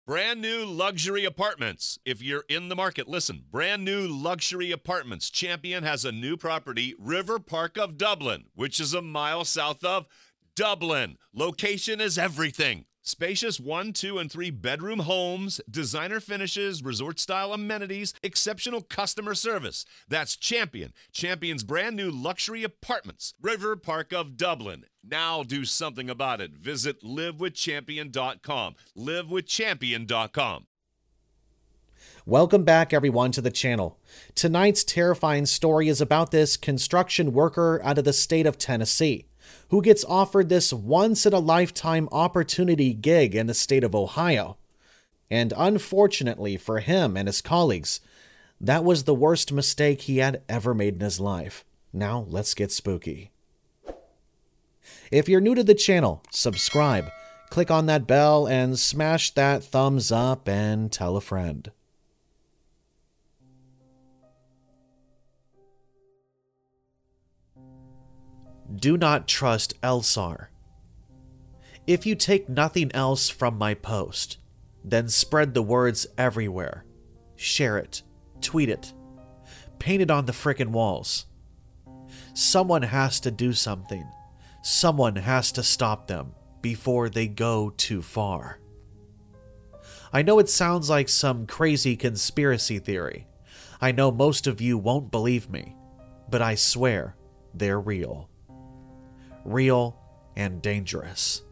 Brand new luxury apartments. If you're in the market, listen. Brand new luxury apartments. Champion has a new property, River Park of Dublin, which is a mile south of Dublin. Location is everything. Spacious 1, 2, and 3 bedroom homes, designer finishes, resort-style amenities, exceptional customer service. That's Champion. Champion's brand new luxury apartments, River Park of Dublin. Now do something about it. Visit livewithchampion.com. livewithchampion.com. Welcome back, everyone, to the channel. Tonight's terrifying story is about this construction worker out of the state of Tennessee, who gets offered this once-in-a-lifetime opportunity gig in the state of Ohio. And unfortunately for him and his colleagues, that was the worst mistake he had ever made in his life. Now, let's get spooky. If you're new to the channel, subscribe, click on that bell, and smash that thumbs up and tell a friend. Do not trust Elsar. If you take nothing else from my post, then spread the words everywhere. Share it, tweet it, paint it on the frickin' walls. Someone has to do something. Someone has to stop them before they go too far. I know it sounds like some crazy conspiracy theory. I know most of you won't believe me, but I swear they're real. Real and dangerous.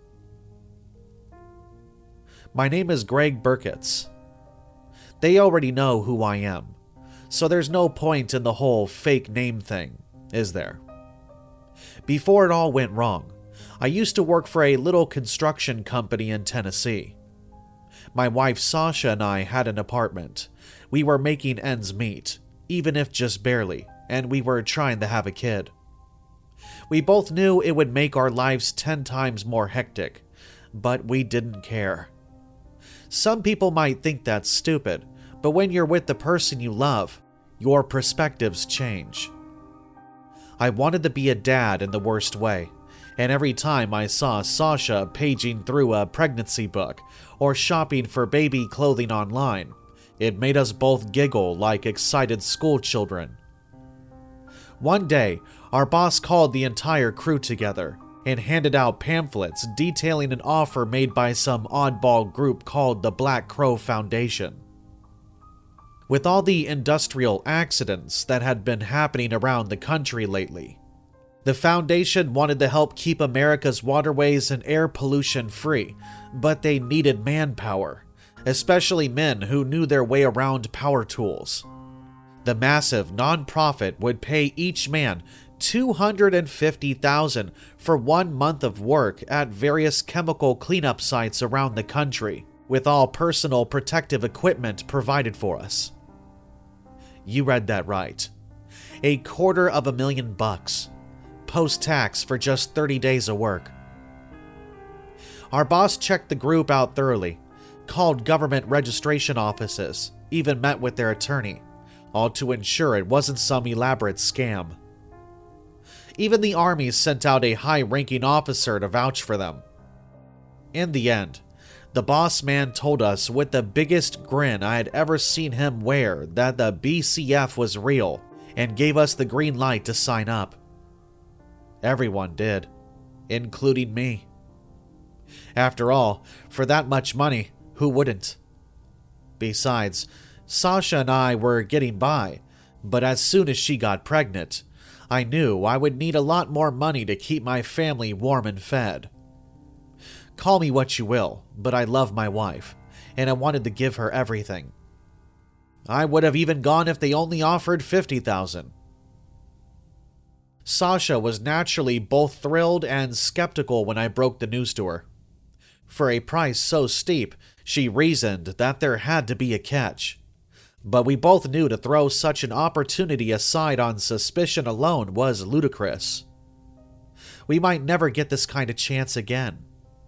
My name is Greg Burkitts. They already know who I am, so there's no point in the whole fake name thing, is there? Before it all went wrong, I used to work for a little construction company in Tennessee. My wife Sasha and I had an apartment. We were making ends meet, even if just barely, and we were trying to have a kid. We both knew it would make our lives 10 times more hectic, but we didn't care. Some people might think that's stupid, but when you're with the person you love, your perspectives change. I wanted to be a dad in the worst way, and every time I saw Sasha paging through a pregnancy book or shopping for baby clothing online, it made us both giggle like excited schoolchildren. One day, our boss called the entire crew together and handed out pamphlets detailing an offer made by some oddball group called the Black Crow Foundation. With all the industrial accidents that had been happening around the country lately, the foundation wanted to help keep America's waterways and air pollution free, but they needed manpower, especially men who knew their way around power tools. The massive nonprofit would pay each man $250,000 for 1 month of work at various chemical cleanup sites around the country, with all personal protective equipment provided for us. You read that right. $250,000, post-tax for just 30 days of work. Our boss checked the group out thoroughly, called government registration offices, even met with their attorney, all to ensure it wasn't some elaborate scam. Even the Army sent out a high-ranking officer to vouch for them. In the end, the boss man told us with the biggest grin I had ever seen him wear that the BCF was real and gave us the green light to sign up. Everyone did, including me. After all, for that much money, who wouldn't? Besides, Sasha and I were getting by, but as soon as she got pregnant, I knew I would need a lot more money to keep my family warm and fed. Call me what you will, but I love my wife, and I wanted to give her everything. I would have even gone if they only offered $50,000. Sasha was naturally both thrilled and skeptical when I broke the news to her. For a price so steep, she reasoned that there had to be a catch. But we both knew to throw such an opportunity aside on suspicion alone was ludicrous. We might never get this kind of chance again.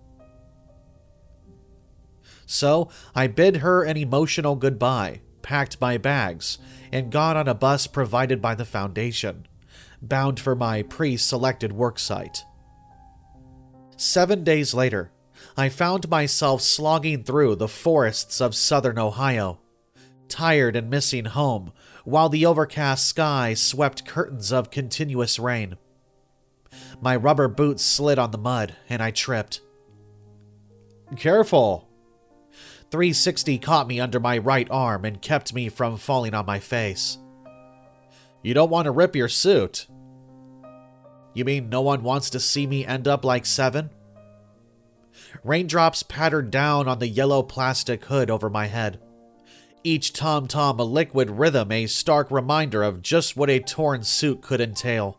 So I bid her an emotional goodbye, packed my bags, and got on a bus provided by the foundation, bound for my pre-selected worksite. 7 days later, I found myself slogging through the forests of southern Ohio, tired and missing home, while the overcast sky swept curtains of continuous rain. My rubber boots slid on the mud, and I tripped. "Careful!" 360 caught me under my right arm and kept me from falling on my face. "You don't want to rip your suit." "You mean no one wants to see me end up like Seven?" Raindrops pattered down on the yellow plastic hood over my head. Each tom-tom a liquid rhythm, a stark reminder of just what a torn suit could entail.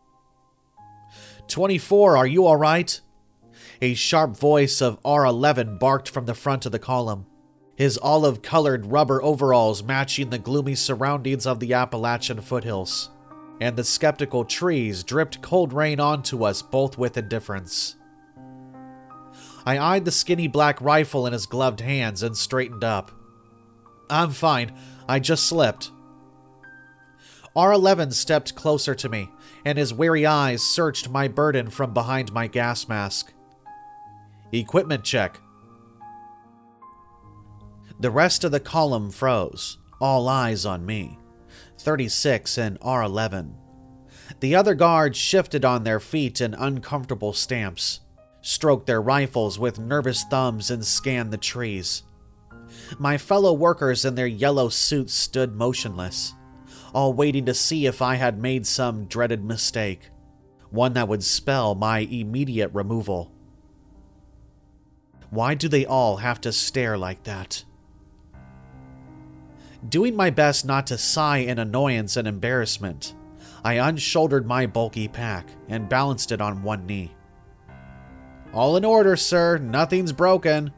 24, are you alright? A sharp voice of R11 barked from the front of the column, his olive-colored rubber overalls matching the gloomy surroundings of the Appalachian foothills, and the skeptical trees dripped cold rain onto us both with indifference. I eyed the skinny black rifle in his gloved hands and straightened up. "I'm fine. I just slipped." R11 stepped closer to me, and his weary eyes searched my burden from behind my gas mask. "Equipment check." The rest of the column froze, all eyes on me, 36 and R11. The other guards shifted on their feet in uncomfortable stamps, stroked their rifles with nervous thumbs, and scanned the trees. My fellow workers in their yellow suits stood motionless, all waiting to see if I had made some dreaded mistake, one that would spell my immediate removal. Why do they all have to stare like that? Doing my best not to sigh in annoyance and embarrassment, I unshouldered my bulky pack and balanced it on one knee. "All in order, sir. Nothing's broken."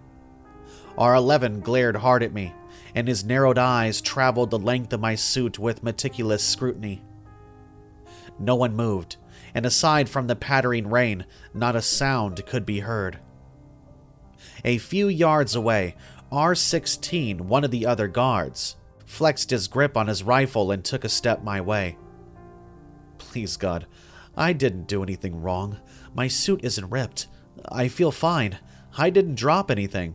R11 glared hard at me, and his narrowed eyes traveled the length of my suit with meticulous scrutiny. No one moved, and aside from the pattering rain, not a sound could be heard. A few yards away, R16, one of the other guards, flexed his grip on his rifle and took a step my way. "Please, God, I didn't do anything wrong. My suit isn't ripped. I feel fine. I didn't drop anything."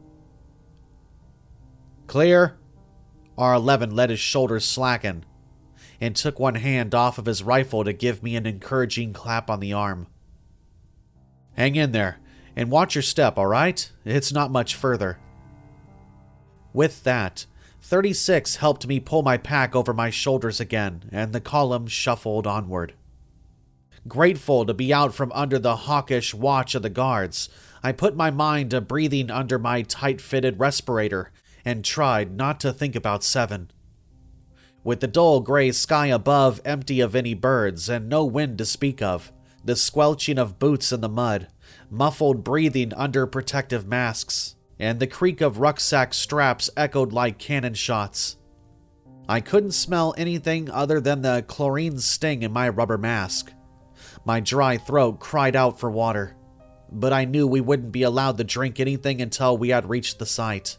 "Clear." R11 let his shoulders slacken and took one hand off of his rifle to give me an encouraging clap on the arm. "Hang in there, and watch your step, all right? It's not much further." With that, 36 helped me pull my pack over my shoulders again, and the column shuffled onward. Grateful to be out from under the hawkish watch of the guards, I put my mind to breathing under my tight-fitted respirator and tried not to think about Seven. With the dull gray sky above empty of any birds and no wind to speak of, the squelching of boots in the mud, muffled breathing under protective masks, and the creak of rucksack straps echoed like cannon shots, I couldn't smell anything other than the chlorine sting in my rubber mask. My dry throat cried out for water, but I knew we wouldn't be allowed to drink anything until we had reached the site.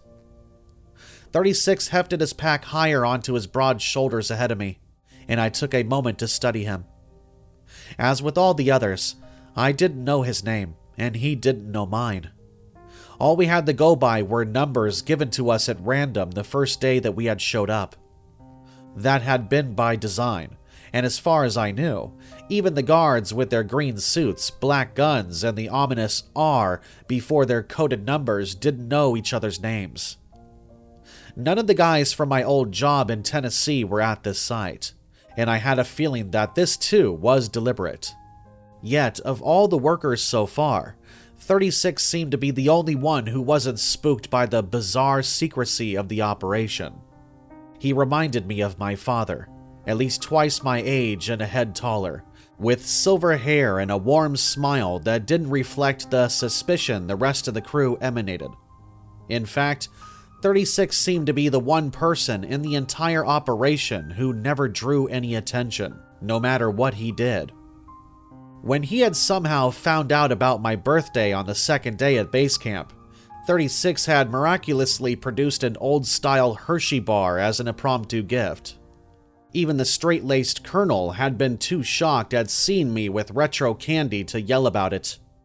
36 hefted his pack higher onto his broad shoulders ahead of me, and I took a moment to study him. As with all the others, I didn't know his name, and he didn't know mine. All we had to go by were numbers given to us at random the first day that we had showed up. That had been by design, and as far as I knew, even the guards with their green suits, black guns, and the ominous R before their coded numbers didn't know each other's names. None of the guys from my old job in Tennessee were at this site, and I had a feeling that this too was deliberate. Yet, of all the workers so far, 36 seemed to be the only one who wasn't spooked by the bizarre secrecy of the operation. He reminded me of my father, at least twice my age and a head taller, with silver hair and a warm smile that didn't reflect the suspicion the rest of the crew emanated. In fact, 36 seemed to be the one person in the entire operation who never drew any attention, no matter what he did. When he had somehow found out about my birthday on the second day at base camp, 36 had miraculously produced an old-style Hershey bar as an impromptu gift. Even the straight-laced colonel had been too shocked at seeing me with retro candy to yell about it.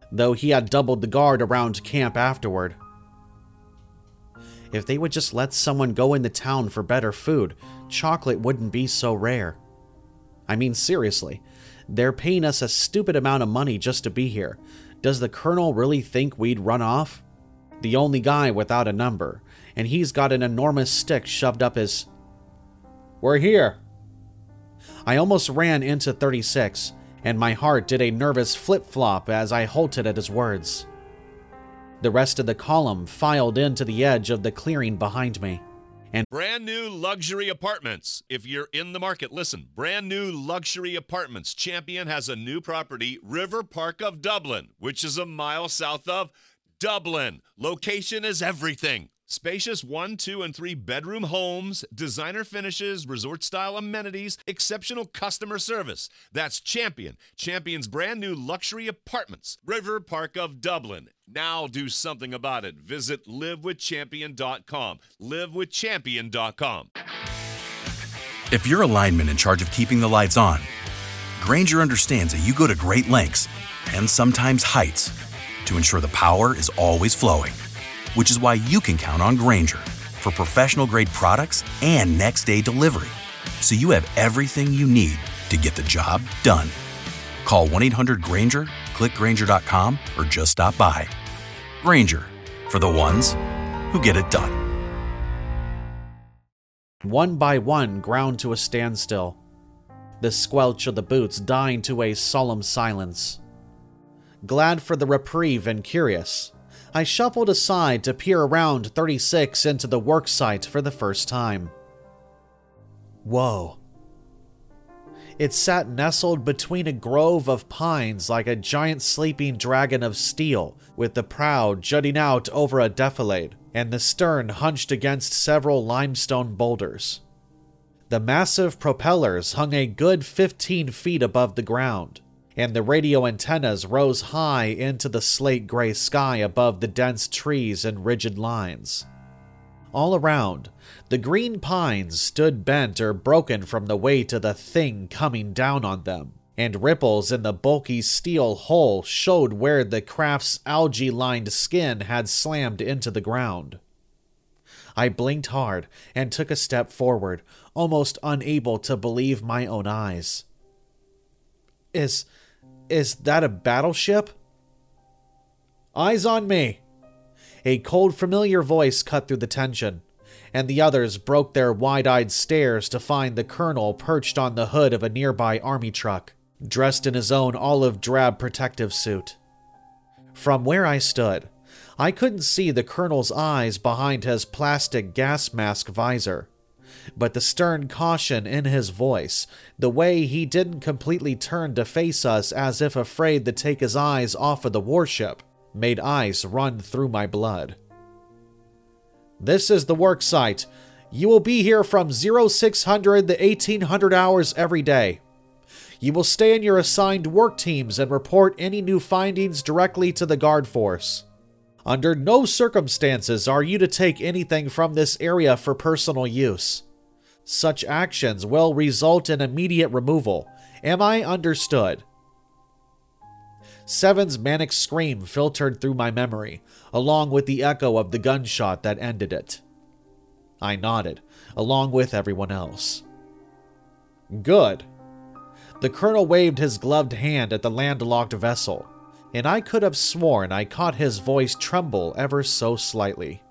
though he had doubled the guard around camp afterward. If they would just let someone go into town for better food, chocolate wouldn't be so rare. I mean, seriously, they're paying us a stupid amount of money just to be here. Does the colonel really think we'd run off? The only guy without a number, and he's got an enormous stick shoved up his... We're here. I almost ran into 36, and my heart did a nervous flip-flop as I halted at his words. The rest of the column filed into the edge of the clearing behind me. And brand new luxury apartments. If you're in the market, listen. Brand new luxury apartments. Champion has a new property, River Park of Dublin, which is a mile south of Dublin. Location is everything. Spacious 1, 2, and 3 bedroom homes, designer finishes, resort-style amenities, exceptional customer service. That's Champion. Champion's brand new luxury apartments, River Park of Dublin. Now do something about it. Visit livewithchampion.com. livewithchampion.com. If you're a lineman in charge of keeping the lights on, Grainger understands that you go to great lengths and sometimes heights to ensure the power is always flowing. Which is why you can count on Grainger for professional-grade products and next-day delivery, so you have everything you need to get the job done. Call 1-800-GRAINGER, click Grainger.com, or just stop by. Grainger, for the ones who get it done. One by one ground to a standstill, the squelch of the boots dying to a solemn silence. Glad for the reprieve and curious, I shuffled aside to peer around 36 into the worksite for the first time. Whoa. It sat nestled between a grove of pines like a giant sleeping dragon of steel, with the prow jutting out over a defilade, and the stern hunched against several limestone boulders. The massive propellers hung a good 15 feet above the ground, and the radio antennas rose high into the slate-gray sky above the dense trees and rigid lines. All around, the green pines stood bent or broken from the weight of the thing coming down on them, and ripples in the bulky steel hull showed where the craft's algae-lined skin had slammed into the ground. I blinked hard and took a step forward, almost unable to believe my own eyes. Is that a battleship? Eyes on me! A cold, familiar voice cut through the tension, and the others broke their wide-eyed stares to find the colonel perched on the hood of a nearby army truck, dressed in his own olive-drab protective suit. From where I stood, I couldn't see the colonel's eyes behind his plastic gas mask visor, but the stern caution in his voice, the way he didn't completely turn to face us as if afraid to take his eyes off of the warship, made ice run through my blood. This is the work site. You will be here from 0600 to 1800 hours every day. You will stay in your assigned work teams and report any new findings directly to the guard force. Under no circumstances are you to take anything from this area for personal use. Such actions will result in immediate removal. Am I understood? Seven's manic scream filtered through my memory, along with the echo of the gunshot that ended it. I nodded, along with everyone else. Good. The colonel waved his gloved hand at the landlocked vessel, and I could have sworn I caught his voice tremble ever so slightly.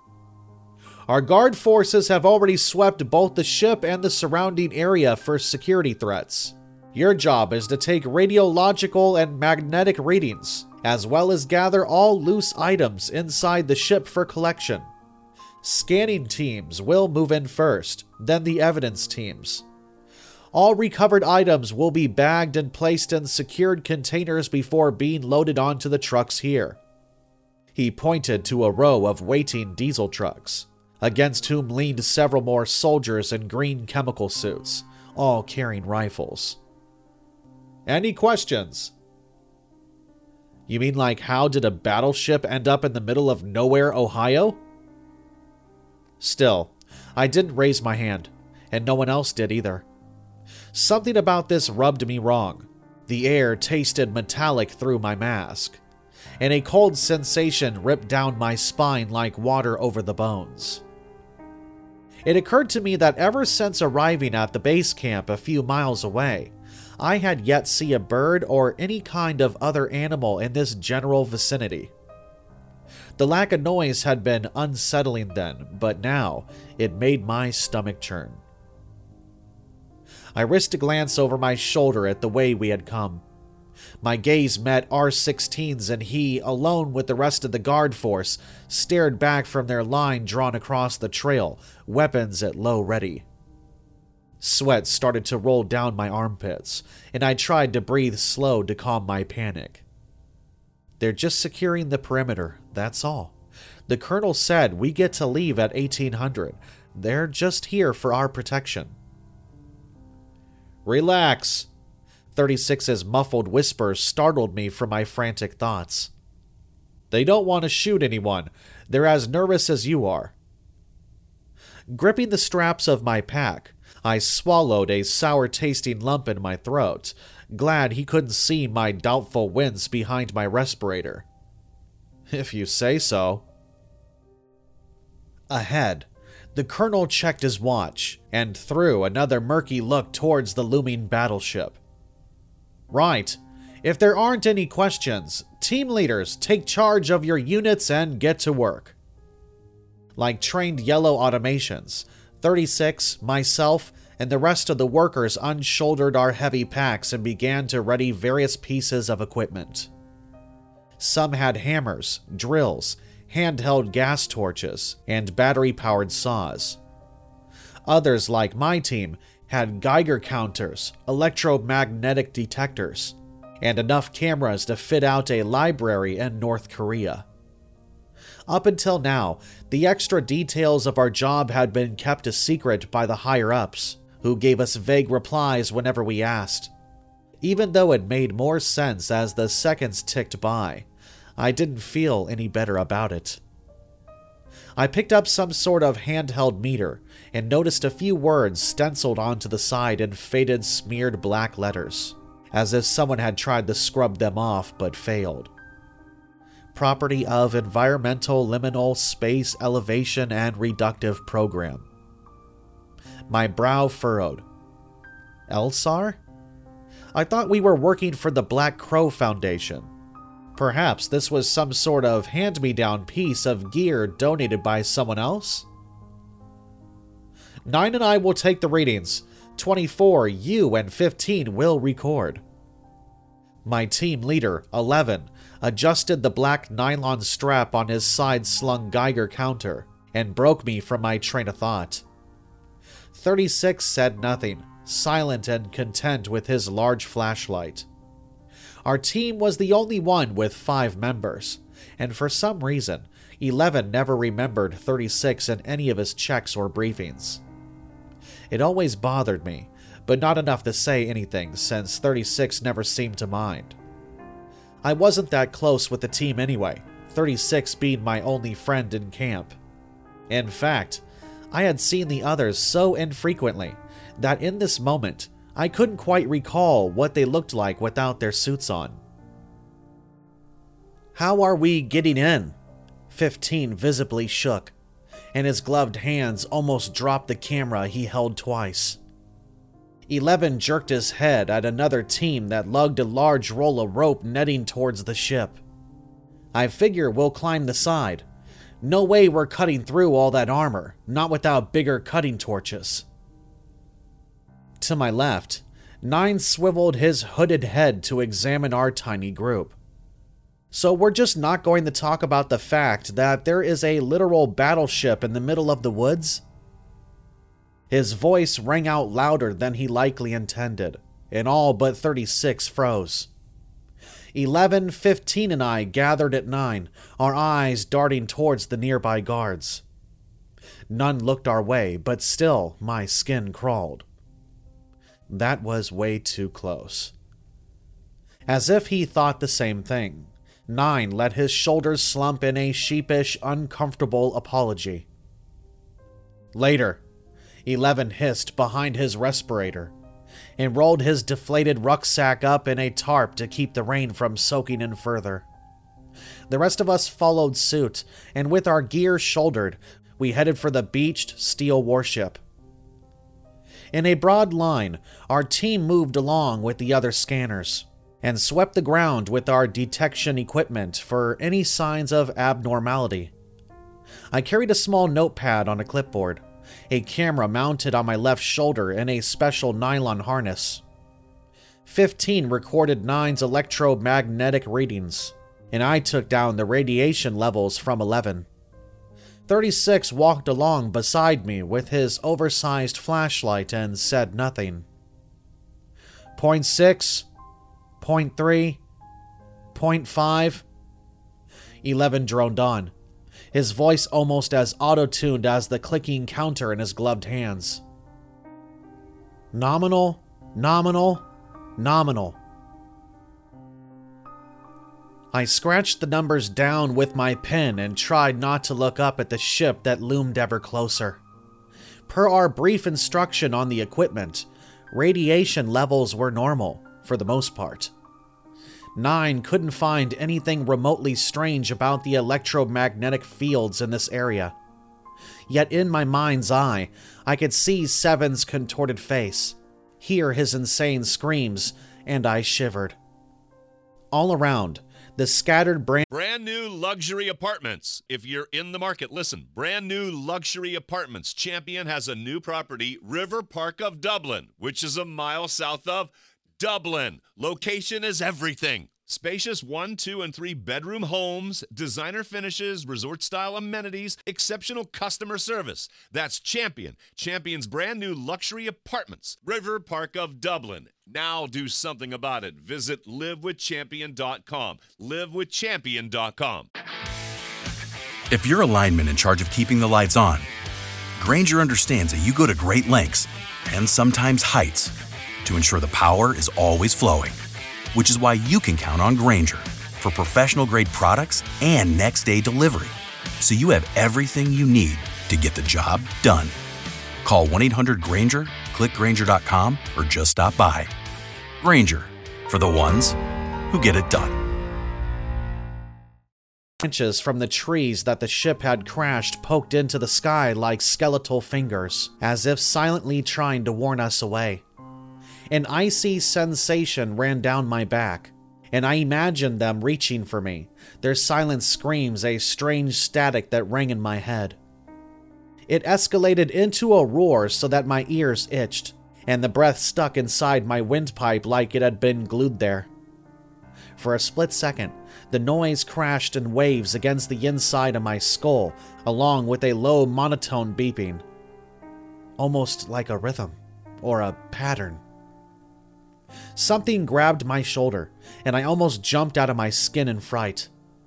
Our guard forces have already swept both the ship and the surrounding area for security threats. Your job is to take radiological and magnetic readings, as well as gather all loose items inside the ship for collection. Scanning teams will move in first, then the evidence teams. All recovered items will be bagged and placed in secured containers before being loaded onto the trucks here. He pointed to a row of waiting diesel trucks, against whom leaned several more soldiers in green chemical suits, all carrying rifles. Any questions? You mean like how did a battleship end up in the middle of nowhere, Ohio? Still, I didn't raise my hand, and no one else did either. Something about this rubbed me wrong. The air tasted metallic through my mask. and a cold sensation ripped down my spine like water over the bones. It occurred to me that ever since arriving at the base camp a few miles away, I had yet seen a bird or any kind of other animal in this general vicinity. The lack of noise had been unsettling then, but now it made my stomach churn. I risked a glance over my shoulder at the way we had come. My gaze met R-16's, and he, alone with the rest of the guard force, stared back from their line drawn across the trail, weapons at low ready. Sweat started to roll down my armpits, and I tried to breathe slow to calm my panic. They're just securing the perimeter, that's all. The colonel said we get to leave at 1800. They're just here for our protection. Relax. 36's muffled whispers startled me from my frantic thoughts. They don't want to shoot anyone. They're as nervous as you are. Gripping the straps of my pack, I swallowed a sour-tasting lump in my throat, glad he couldn't see my doubtful wince behind my respirator. If you say so. Ahead, the colonel checked his watch and threw another murky look towards the looming battleship. Right. If there aren't any questions, team leaders, take charge of your units and get to work. Like trained yellow automations, 36, myself, and the rest of the workers unshouldered our heavy packs and began to ready various pieces of equipment. Some had hammers, drills, handheld gas torches, and battery-powered saws. Others, like my team, had Geiger counters, electromagnetic detectors, and enough cameras to fit out a library in North Korea. Up until now, the extra details of our job had been kept a secret by the higher-ups, who gave us vague replies whenever we asked. Even though it made more sense as the seconds ticked by, I didn't feel any better about it. I picked up some sort of handheld meter and noticed a few words stenciled onto the side in faded, smeared black letters, as if someone had tried to scrub them off but failed. Property of Environmental Liminal Space Elevation and Reductive Program. My brow furrowed. LSAR? I thought we were working for the Black Crow Foundation. Perhaps this was some sort of hand-me-down piece of gear donated by someone else? 9 and I will take the readings. 24, you and 15 will record. My team leader, 11, adjusted the black nylon strap on his side-slung Geiger counter and broke me from my train of thought. 36 said nothing, silent and content with his large flashlight. Our team was the only one with 5 members, and for some reason, 11 never remembered 36 in any of his checks or briefings. It always bothered me, but not enough to say anything since 36 never seemed to mind. I wasn't that close with the team anyway, 36 being my only friend in camp. In fact, I had seen the others so infrequently that in this moment, I couldn't quite recall what they looked like without their suits on. How are we getting in? 15 visibly shook, and his gloved hands almost dropped the camera he held twice. 11 jerked his head at another team that lugged a large roll of rope netting towards the ship. I figure we'll climb the side. No way we're cutting through all that armor, not without bigger cutting torches. To my left, 9 swiveled his hooded head to examine our tiny group. So we're just not going to talk about the fact that there is a literal battleship in the middle of the woods? His voice rang out louder than he likely intended, and all but 36 froze. 11, 15, and I gathered at 9, our eyes darting towards the nearby guards. None looked our way, but still my skin crawled. That was way too close. As if he thought the same thing, 9 let his shoulders slump in a sheepish, uncomfortable apology. Later, 11 hissed behind his respirator and rolled his deflated rucksack up in a tarp to keep the rain from soaking in further. The rest of us followed suit, and with our gear shouldered, we headed for the beached steel warship. In a broad line, our team moved along with the other scanners, and swept the ground with our detection equipment for any signs of abnormality. I carried a small notepad on a clipboard, a camera mounted on my left shoulder in a special nylon harness. 15 recorded 9's electromagnetic readings, and I took down the radiation levels from 11. 36 walked along beside me with his oversized flashlight and said nothing. Point 6, point 3, point 5. 11 droned on, his voice almost as auto-tuned as the clicking counter in his gloved hands. Nominal, nominal, nominal. I scratched the numbers down with my pen and tried not to look up at the ship that loomed ever closer. Per our brief instruction on the equipment, radiation levels were normal, for the most part. 9 couldn't find anything remotely strange about the electromagnetic fields in this area. Yet in my mind's eye, I could see 7's contorted face, hear his insane screams, and I shivered. All around, the scattered brand new luxury apartments. If you're in the market, listen. Brand new luxury apartments. Champion has a new property, River Park of Dublin, which is a mile south of Dublin. Location is everything. Spacious 1, 2, and 3 bedroom homes, designer finishes, resort-style amenities, exceptional customer service. That's Champion. Champion's brand new luxury apartments, River Park of Dublin. Now do something about it. Visit livewithchampion.com. livewithchampion.com. If you're a lineman in charge of keeping the lights on, Grainger understands that you go to great lengths and sometimes heights to ensure the power is always flowing, which is why you can count on Grainger for professional-grade products and next-day delivery, so you have everything you need to get the job done. Call 1-800-GRAINGER, click Grainger.com, or just stop by. Grainger, for the ones who get it done. Branches from the trees that the ship had crashed poked into the sky like skeletal fingers, as if silently trying to warn us away. An icy sensation ran down my back, and I imagined them reaching for me, their silent screams a strange static that rang in my head. It escalated into a roar so that my ears itched, and the breath stuck inside my windpipe like it had been glued there. For a split second, the noise crashed in waves against the inside of my skull, along with a low monotone beeping. Almost like a rhythm, or a pattern. Something grabbed my shoulder, and I almost jumped out of my skin in fright.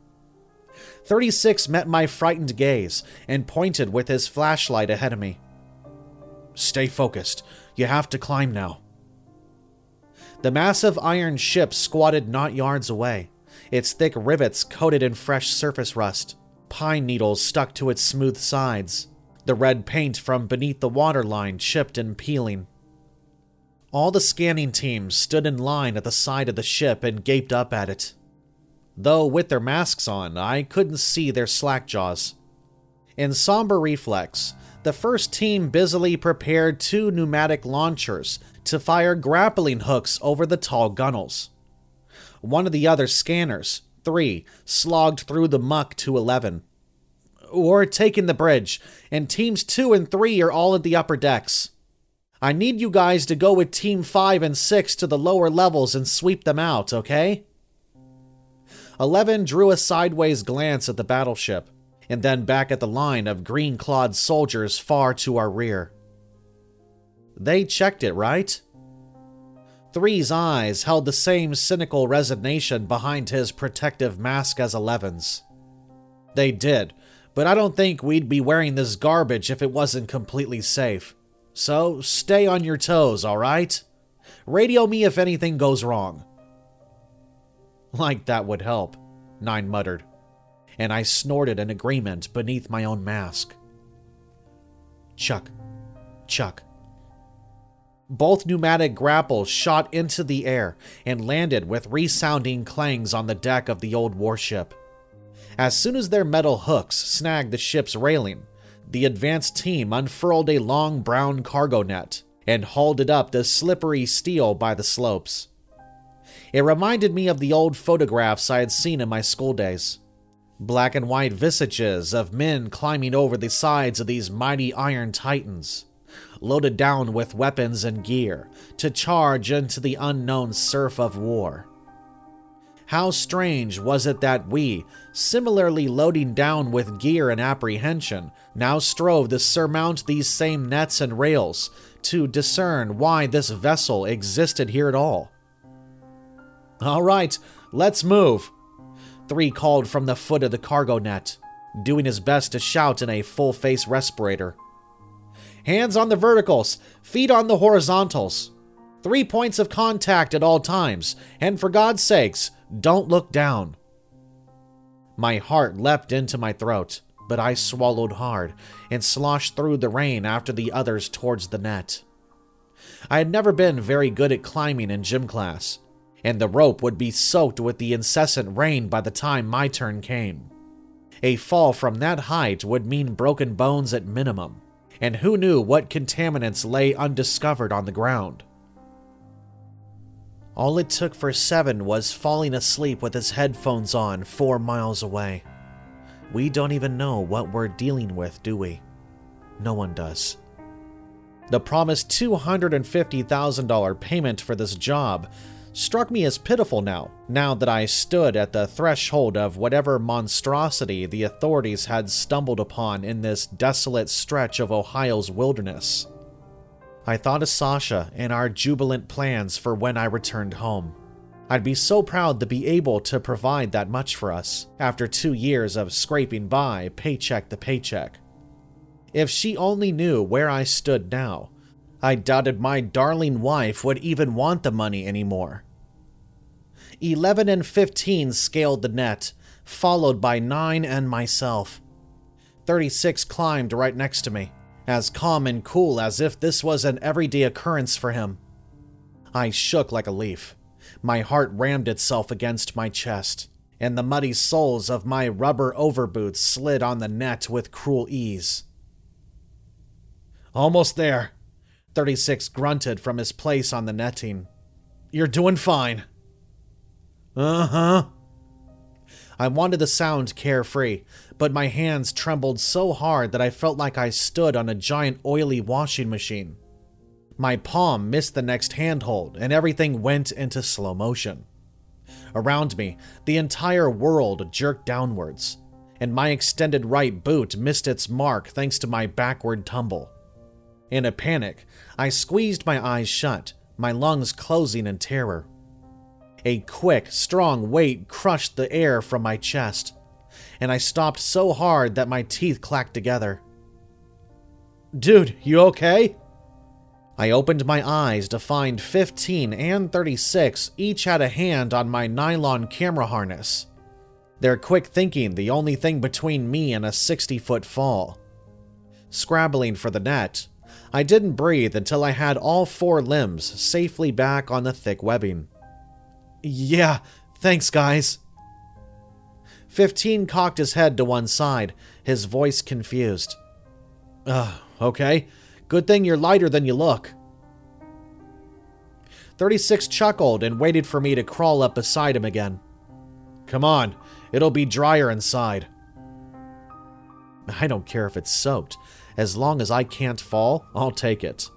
36 met my frightened gaze and pointed with his flashlight ahead of me. Stay focused. You have to climb now. The massive iron ship squatted not yards away, its thick rivets coated in fresh surface rust, pine needles stuck to its smooth sides, the red paint from beneath the waterline chipped and peeling. All the scanning teams stood in line at the side of the ship and gaped up at it. Though with their masks on, I couldn't see their slack jaws. In somber reflex, the first team busily prepared 2 pneumatic launchers to fire grappling hooks over the tall gunnels. One of the other scanners, 3, slogged through the muck to 11. We're taking the bridge, and teams 2 and 3 are all at the upper decks. I need you guys to go with Team 5 and 6 to the lower levels and sweep them out, okay? 11 drew a sideways glance at the battleship, and then back at the line of green-clawed soldiers far to our rear. They checked it, right? 3's eyes held the same cynical resignation behind his protective mask as 11's. They did, but I don't think we'd be wearing this garbage if it wasn't completely safe. So, stay on your toes, alright? Radio me if anything goes wrong. Like that would help, 9 muttered, and I snorted in agreement beneath my own mask. Chuck. Chuck. Both pneumatic grapples shot into the air and landed with resounding clangs on the deck of the old warship. As soon as their metal hooks snagged the ship's railing, the advanced team unfurled a long brown cargo net and hauled it up the slippery steel by the slopes. It reminded me of the old photographs I had seen in my school days. Black and white visages of men climbing over the sides of these mighty iron titans, loaded down with weapons and gear to charge into the unknown surf of war. How strange was it that we, similarly loading down with gear and apprehension, now strove to surmount these same nets and rails to discern why this vessel existed here at all. "All right, let's move," 3 called from the foot of the cargo net, doing his best to shout in a full-face respirator. "Hands on the verticals, feet on the horizontals. 3 points of contact at all times, and for God's sakes, don't look down." My heart leapt into my throat, but I swallowed hard and sloshed through the rain after the others towards the net. I had never been very good at climbing in gym class, and the rope would be soaked with the incessant rain by the time my turn came. A fall from that height would mean broken bones at minimum, and who knew what contaminants lay undiscovered on the ground. All it took for Seven was falling asleep with his headphones on 4 miles away. We don't even know what we're dealing with, do we? No one does. The promised $250,000 payment for this job struck me as pitiful now that I stood at the threshold of whatever monstrosity the authorities had stumbled upon in this desolate stretch of Ohio's wilderness. I thought of Sasha and our jubilant plans for when I returned home. I'd be so proud to be able to provide that much for us, after 2 years of scraping by paycheck to paycheck. If she only knew where I stood now, I doubted my darling wife would even want the money anymore. 11 and 15 scaled the net, followed by 9 and myself. 36 climbed right next to me, as calm and cool as if this was an everyday occurrence for him. I shook like a leaf. My heart rammed itself against my chest, and the muddy soles of my rubber overboots slid on the net with cruel ease. "Almost there," 36 grunted from his place on the netting. "You're doing fine." "Uh-huh." I wanted to sound carefree, but my hands trembled so hard that I felt like I stood on a giant oily washing machine. My palm missed the next handhold, and everything went into slow motion. Around me, the entire world jerked downwards, and my extended right boot missed its mark thanks to my backward tumble. In a panic, I squeezed my eyes shut, my lungs closing in terror. A quick, strong weight crushed the air from my chest, and I stopped so hard that my teeth clacked together. "Dude, you okay?" I opened my eyes to find 15 and 36 each had a hand on my nylon camera harness. Their quick thinking the only thing between me and a 60-foot fall. Scrabbling for the net, I didn't breathe until I had all 4 limbs safely back on the thick webbing. "Yeah, thanks, guys." 15 cocked his head to one side, his voice confused. Okay. Good thing you're lighter than you look." 36 chuckled and waited for me to crawl up beside him again. "Come on, it'll be drier inside." I don't care if it's soaked. As long as I can't fall, I'll take it.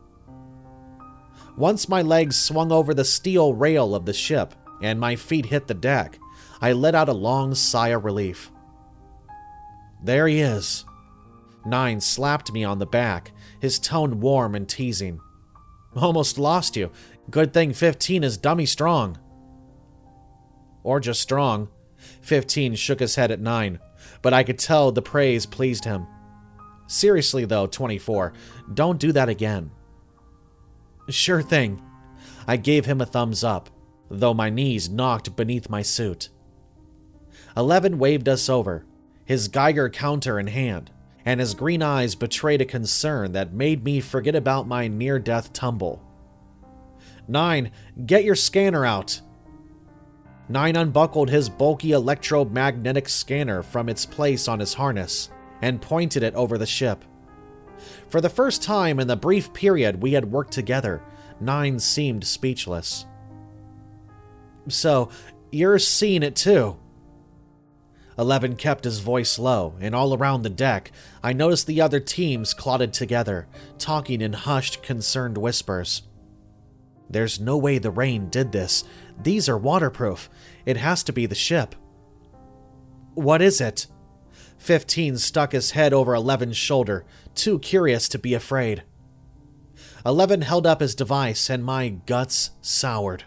Once my legs swung over the steel rail of the ship and my feet hit the deck, I let out a long sigh of relief. "There he is." 9 slapped me on the back, his tone warm and teasing. "Almost lost you. Good thing 15 is dummy strong." Or just strong. 15 shook his head at 9, but I could tell the praise pleased him. Seriously though, 24, don't do that again. "Sure thing." I gave him a thumbs up, though my knees knocked beneath my suit. 11 waved us over, his Geiger counter in hand, and his green eyes betrayed a concern that made me forget about my near-death tumble. 9, get your scanner out." 9 unbuckled his bulky electromagnetic scanner from its place on his harness and pointed it over the ship. For the first time in the brief period we had worked together, 9 seemed speechless. "So, you're seeing it too?" 11 kept his voice low, and all around the deck, I noticed the other teams clotted together, talking in hushed, concerned whispers. "There's no way the rain did this. These are waterproof. It has to be the ship." "What is it?" 15 stuck his head over 11's shoulder, too curious to be afraid. 11 held up his device, and my guts soured.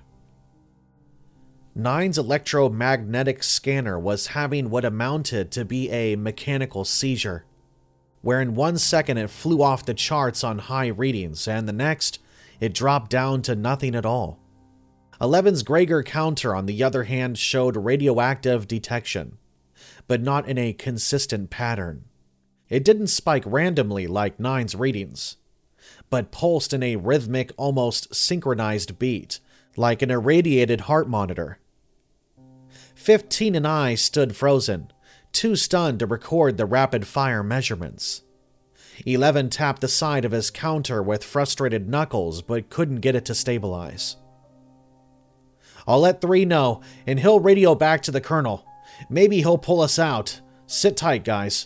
9's electromagnetic scanner was having what amounted to be a mechanical seizure, where in 1 second it flew off the charts on high readings, and the next, it dropped down to nothing at all. 11's Gregor counter, on the other hand, showed radioactive detection, but not in a consistent pattern. It didn't spike randomly like 9's readings, but pulsed in a rhythmic, almost synchronized beat, like an irradiated heart monitor. 15 and I stood frozen, too stunned to record the rapid-fire measurements. 11 tapped the side of his counter with frustrated knuckles, but couldn't get it to stabilize. "I'll let 3 know, and he'll radio back to the colonel. Maybe he'll pull us out. Sit tight, guys."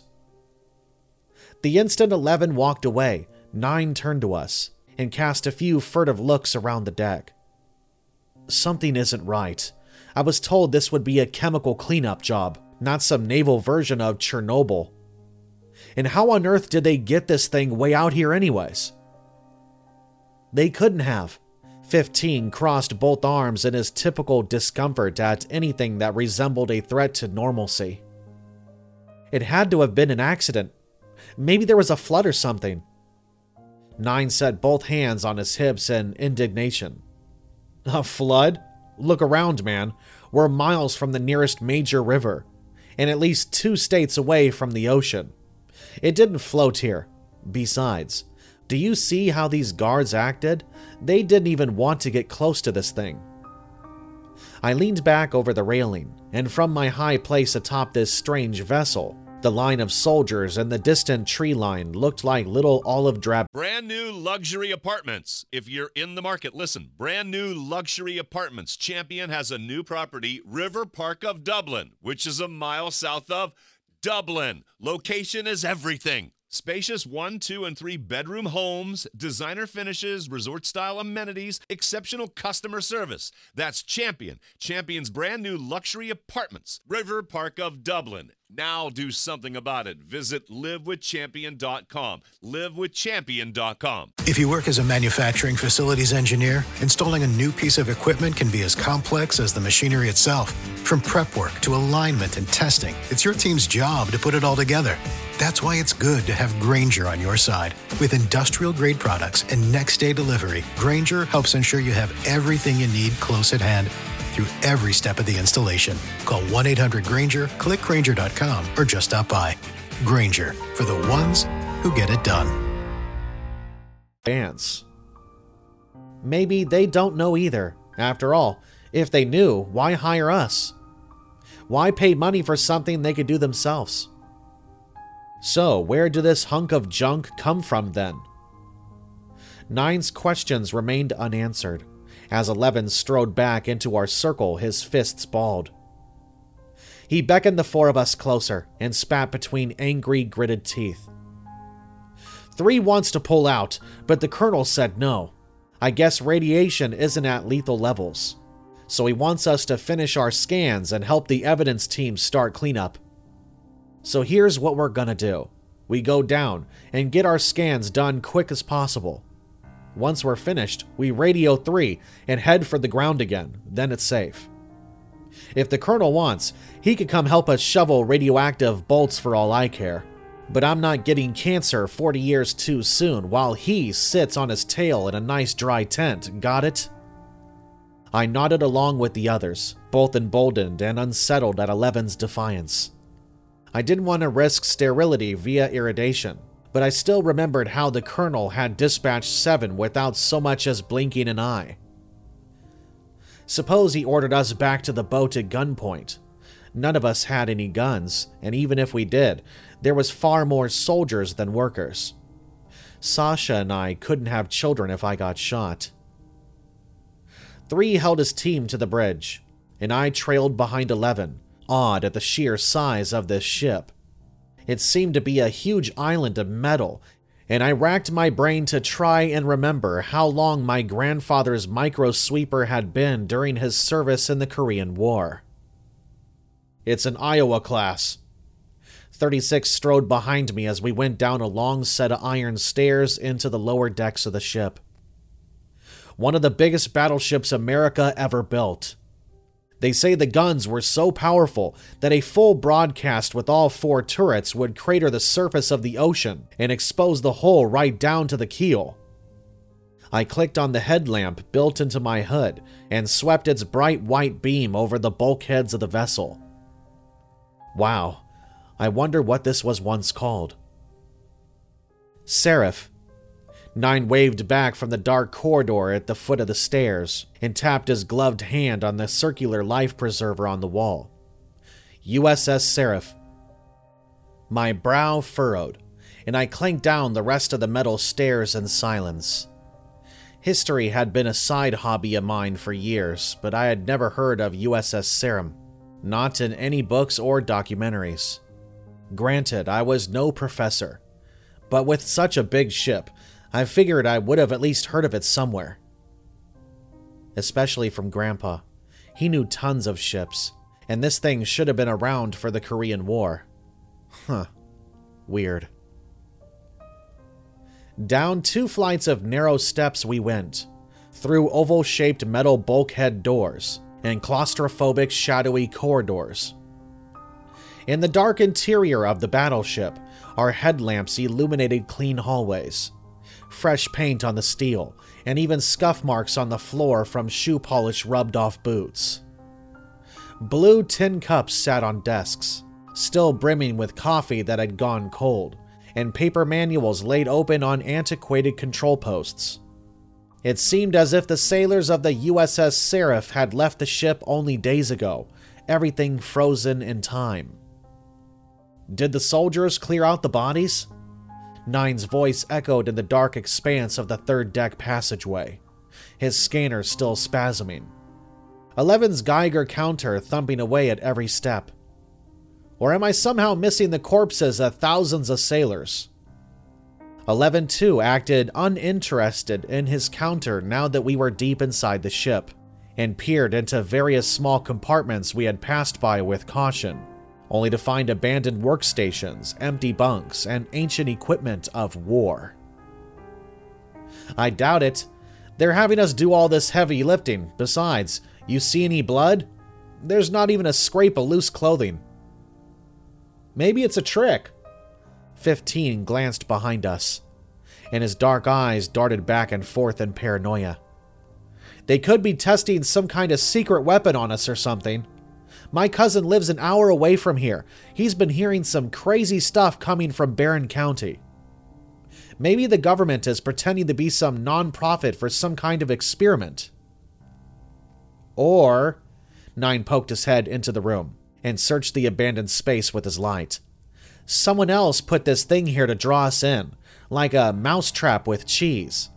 The instant 11 walked away, 9 turned to us, and cast a few furtive looks around the deck. "Something isn't right. I was told this would be a chemical cleanup job, not some naval version of Chernobyl. And how on earth did they get this thing way out here anyways?" "They couldn't have." 15 crossed both arms in his typical discomfort at anything that resembled a threat to normalcy. "It had to have been an accident. Maybe there was a flood or something." 9 set both hands on his hips in indignation. "A flood? Look around, man. We're miles from the nearest major river, and at least 2 states away from the ocean. It didn't float here. Besides, do you see how these guards acted? They didn't even want to get close to this thing." I leaned back over the railing, and from my high place atop this strange vessel, the line of soldiers and the distant tree line looked like little olive drab. Brand new luxury apartments. If you're in the market, listen. Brand new luxury apartments. Champion has a new property, River Park of Dublin, which is a mile south of Dublin. Location is everything. Spacious 1, 2, and 3 bedroom homes, designer finishes, resort-style amenities, exceptional customer service. That's Champion. Champion's brand new luxury apartments, River Park of Dublin. Now do something about it. Visit livewithchampion.com. Livewithchampion.com. If you work as a manufacturing facilities engineer, installing a new piece of equipment can be as complex as the machinery itself. From prep work to alignment and testing, it's your team's job to put it all together. That's why it's good to have Grainger on your side. With industrial-grade products and next-day delivery, Grainger helps ensure you have everything you need close at hand through every step of the installation. Call 1-800-GRAINGER, click Grainger.com, or just stop by. Grainger, for the ones who get it done. Dance. Maybe they don't know either. After all, if they knew, why hire us? Why pay money for something they could do themselves? So, where did this hunk of junk come from then? 9's questions remained unanswered, as 11 strode back into our circle, his fists balled. He beckoned the 4 of us closer and spat between angry, gritted teeth. 3 wants to pull out, but the colonel said no. I guess radiation isn't at lethal levels, so he wants us to finish our scans and help the evidence team start cleanup. So here's what we're gonna do. We go down and get our scans done quick as possible. Once we're finished, we radio 3 and head for the ground again, then it's safe. If the colonel wants, he could come help us shovel radioactive bolts for all I care. But I'm not getting cancer 40 years too soon while he sits on his tail in a nice dry tent, got it? I nodded along with the others, both emboldened and unsettled at 11's defiance. I didn't want to risk sterility via irradiation, but I still remembered how the colonel had dispatched 7 without so much as blinking an eye. Suppose he ordered us back to the boat at gunpoint. None of us had any guns, and even if we did, there was far more soldiers than workers. Sasha and I couldn't have children if I got shot. 3 held his team to the bridge, and I trailed behind 11, awed at the sheer size of this ship. It seemed to be a huge island of metal, and I racked my brain to try and remember how long my grandfather's microsweeper had been during his service in the Korean War. It's an Iowa class. 36 strode behind me as we went down a long set of iron stairs into the lower decks of the ship. One of the biggest battleships America ever built. They say the guns were so powerful that a full broadcast with all 4 turrets would crater the surface of the ocean and expose the hull right down to the keel. I clicked on the headlamp built into my hood and swept its bright white beam over the bulkheads of the vessel. Wow, I wonder what this was once called. Seraph. 9 waved back from the dark corridor at the foot of the stairs and tapped his gloved hand on the circular life preserver on the wall. USS Seraph. My brow furrowed, and I clanked down the rest of the metal stairs in silence. History had been a side hobby of mine for years, but I had never heard of USS Seram, not in any books or documentaries. Granted, I was no professor, but with such a big ship, I figured I would have at least heard of it somewhere. Especially from Grandpa. He knew tons of ships, and this thing should have been around for the Korean War. Huh. Weird. Down 2 flights of narrow steps we went, through oval-shaped metal bulkhead doors and claustrophobic shadowy corridors. In the dark interior of the battleship, our headlamps illuminated clean hallways. Fresh paint on the steel, and even scuff marks on the floor from shoe polish rubbed off boots. Blue tin cups sat on desks, still brimming with coffee that had gone cold, and paper manuals laid open on antiquated control posts. It seemed as if the sailors of the USS Seraph had left the ship only days ago, everything frozen in time. Did the soldiers clear out the bodies? 9's voice echoed in the dark expanse of the 3rd deck passageway, his scanner still spasming. 11's Geiger counter thumping away at every step. Or am I somehow missing the corpses of thousands of sailors? 11 too acted uninterested in his counter now that we were deep inside the ship, and peered into various small compartments we had passed by with caution, only to find abandoned workstations, empty bunks, and ancient equipment of war. I doubt it. They're having us do all this heavy lifting. Besides, you see any blood? There's not even a scrape of loose clothing. Maybe it's a trick. 15 glanced behind us, and his dark eyes darted back and forth in paranoia. They could be testing some kind of secret weapon on us or something. My cousin lives an hour away from here. He's been hearing some crazy stuff coming from Barron County. Maybe the government is pretending to be some non-profit for some kind of experiment. Or, 9 poked his head into the room and searched the abandoned space with his light. Someone else put this thing here to draw us in, like a mousetrap with cheese.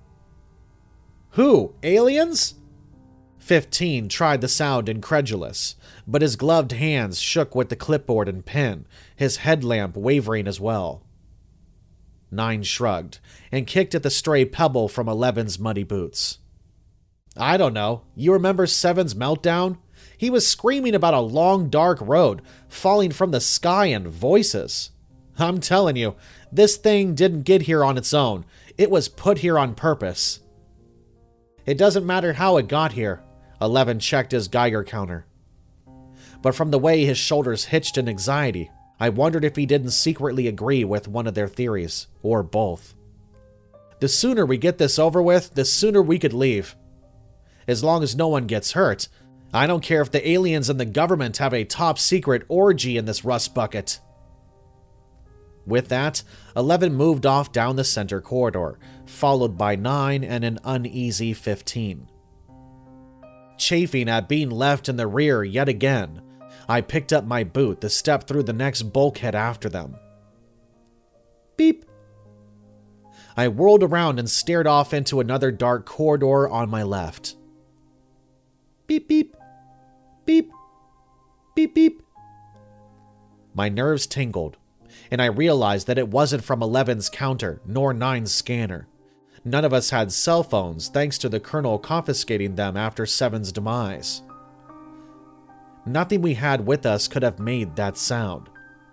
Who? Aliens? 15 tried to sound incredulous, but his gloved hands shook with the clipboard and pen, his headlamp wavering as well. 9 shrugged and kicked at the stray pebble from 11's muddy boots. I don't know. You remember 7's meltdown? He was screaming about a long, dark road, falling from the sky, and voices. I'm telling you, this thing didn't get here on its own. It was put here on purpose. It doesn't matter how it got here. 11 checked his Geiger counter. But from the way his shoulders hitched in anxiety, I wondered if he didn't secretly agree with one of their theories, or both. The sooner we get this over with, the sooner we could leave. As long as no one gets hurt, I don't care if the aliens and the government have a top-secret orgy in this rust bucket. With that, 11 moved off down the center corridor, followed by 9 and an uneasy 15. Chafing at being left in the rear yet again, I picked up my boot to step through the next bulkhead after them. Beep. I whirled around and stared off into another dark corridor on my left. Beep, beep. Beep. Beep, beep. My nerves tingled, and I realized that it wasn't from 11's counter nor 9's scanner. None of us had cell phones thanks to the Colonel confiscating them after 7's demise. Nothing we had with us could have made that sound.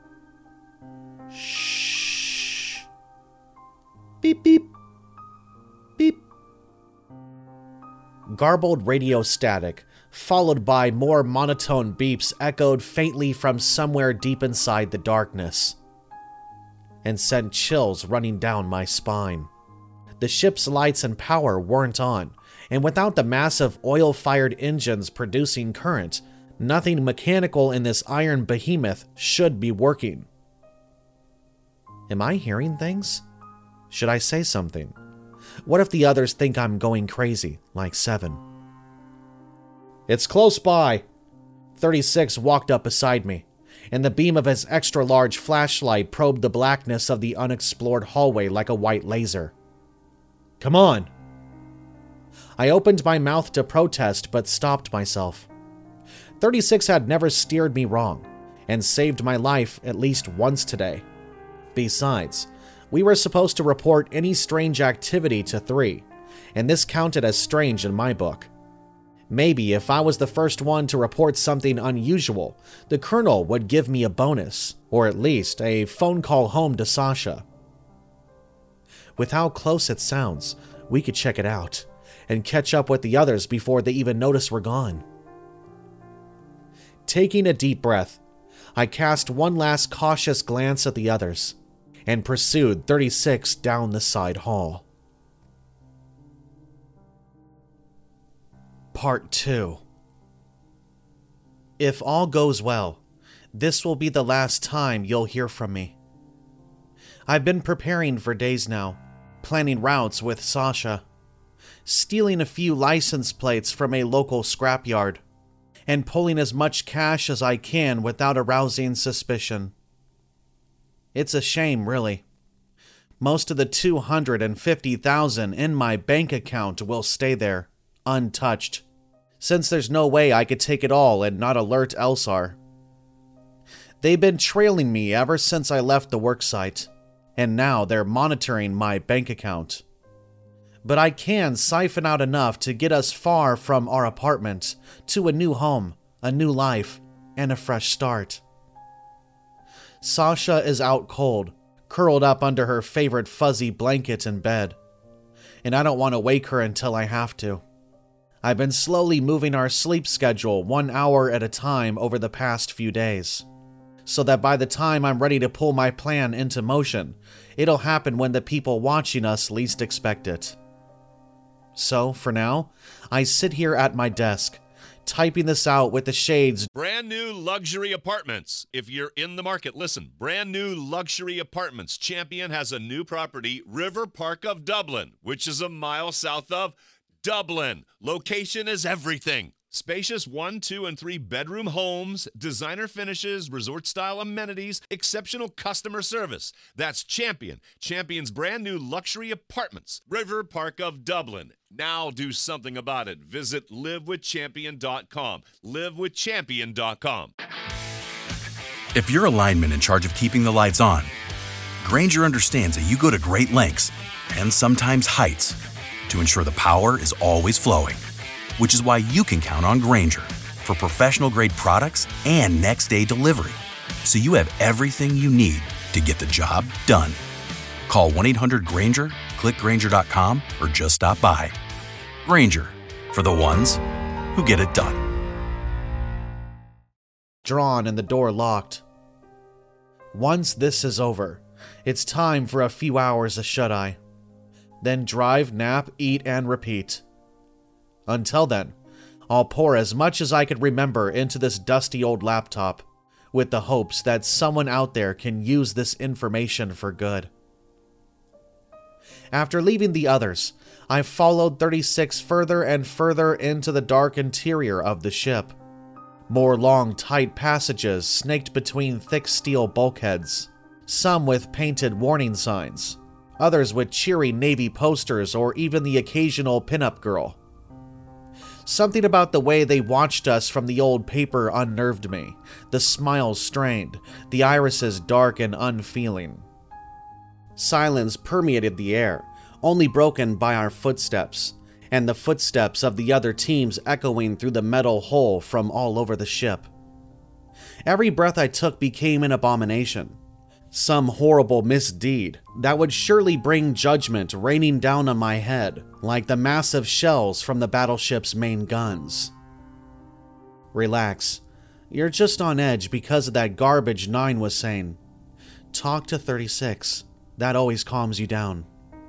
Shh. Beep, beep. Beep. Garbled radio static, followed by more monotone beeps, echoed faintly from somewhere deep inside the darkness, and sent chills running down my spine. The ship's lights and power weren't on, and without the massive oil-fired engines producing current, nothing mechanical in this iron behemoth should be working. Am I hearing things? Should I say something? What if the others think I'm going crazy, like 7? It's close by. 36 walked up beside me, and the beam of his extra-large flashlight probed the blackness of the unexplored hallway like a white laser. Come on. I opened my mouth to protest, but stopped myself. 36 had never steered me wrong, and saved my life at least once today. Besides, we were supposed to report any strange activity to 3, and this counted as strange in my book. Maybe if I was the first one to report something unusual, the Colonel would give me a bonus, or at least a phone call home to Sasha. With how close it sounds, we could check it out, and catch up with the others before they even notice we're gone. Taking a deep breath, I cast one last cautious glance at the others, and pursued 36 down the side hall. Part 2. If all goes well, this will be the last time you'll hear from me. I've been preparing for days now, planning routes with Sasha, stealing a few license plates from a local scrapyard, and pulling as much cash as I can without arousing suspicion. It's a shame, really. Most of the $250,000 in my bank account will stay there, untouched, since there's no way I could take it all and not alert Elsar. They've been trailing me ever since I left the worksite, and now they're monitoring my bank account. But I can siphon out enough to get us far from our apartment to a new home, a new life, and a fresh start. Sasha is out cold, curled up under her favorite fuzzy blanket in bed, and I don't want to wake her until I have to. I've been slowly moving our sleep schedule 1 hour at a time over the past few days, so that by the time I'm ready to pull my plan into motion, it'll happen when the people watching us least expect it. So, for now, I sit here at my desk, typing this out with the shades. Brand new luxury apartments. If you're in the market, listen. Brand new luxury apartments. Champion has a new property, River Park of Dublin, which is a mile south of Dublin. Location is everything. Spacious 1, 2, and 3 bedroom homes, designer finishes, resort-style amenities, exceptional customer service. That's Champion. Champion's brand new luxury apartments, River Park of Dublin. Now do something about it. Visit livewithchampion.com. Livewithchampion.com. If you're a lineman in charge of keeping the lights on, Grainger understands that you go to great lengths, and sometimes heights, to ensure the power is always flowing. Which is why you can count on Grainger for professional-grade products and next-day delivery, so you have everything you need to get the job done. Call 1-800-GRAINGER, click Grainger.com, or just stop by. Grainger, for the ones who get it done. Drawn and the door locked. Once this is over, it's time for a few hours of shut-eye. Then drive, nap, eat, and repeat. Until then, I'll pour as much as I could remember into this dusty old laptop, with the hopes that someone out there can use this information for good. After leaving the others, I followed 36 further and further into the dark interior of the ship. More long, tight passages snaked between thick steel bulkheads, some with painted warning signs, others with cheery Navy posters or even the occasional pinup girl. Something about the way they watched us from the old paper unnerved me, the smiles strained, the irises dark and unfeeling. Silence permeated the air, only broken by our footsteps, and the footsteps of the other teams echoing through the metal hull from all over the ship. Every breath I took became an abomination, some horrible misdeed that would surely bring judgment raining down on my head, like the massive shells from the battleship's main guns. Relax. You're just on edge because of that garbage 9 was saying. Talk to 36. That always calms you down.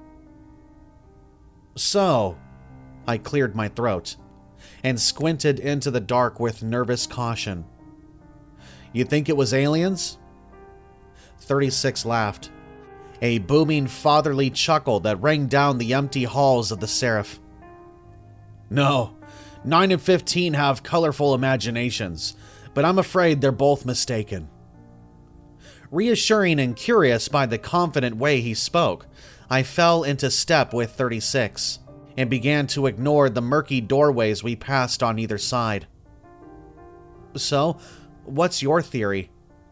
So, I cleared my throat and squinted into the dark with nervous caution. You think it was aliens? 36 laughed, a booming fatherly chuckle that rang down the empty halls of the Seraph. No, 9 and 15 have colorful imaginations, but I'm afraid they're both mistaken. Reassuring and curious by the confident way he spoke, I fell into step with 36 and began to ignore the murky doorways we passed on either side. So, what's your theory?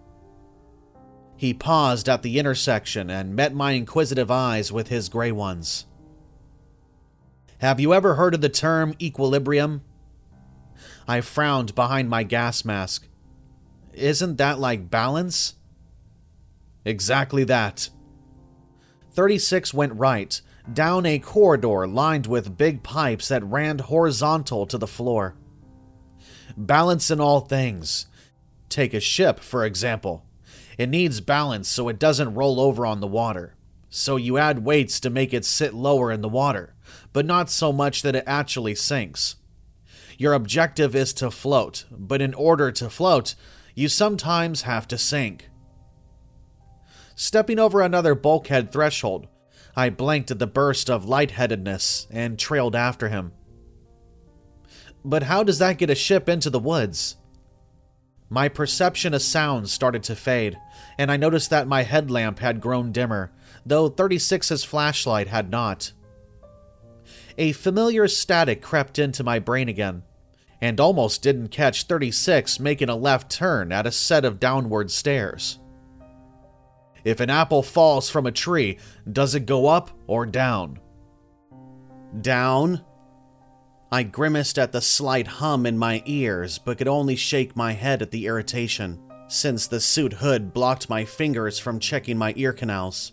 He paused at the intersection and met my inquisitive eyes with his gray ones. Have you ever heard of the term equilibrium? I frowned behind my gas mask. Isn't that like balance? Exactly that. 36 went right, down a corridor lined with big pipes that ran horizontal to the floor. Balance in all things. Take a ship, for example. It needs balance so it doesn't roll over on the water. So you add weights to make it sit lower in the water, but not so much that it actually sinks. Your objective is to float, but in order to float, you sometimes have to sink. Stepping over another bulkhead threshold, I blinked at the burst of lightheadedness and trailed after him. But how does that get a ship into the woods? My perception of sound started to fade, and I noticed that my headlamp had grown dimmer, though 36's flashlight had not. A familiar static crept into my brain again, and almost didn't catch 36 making a left turn at a set of downward stairs. If an apple falls from a tree, does it go up or down? Down? I grimaced at the slight hum in my ears, but could only shake my head at the irritation, since the suit hood blocked my fingers from checking my ear canals.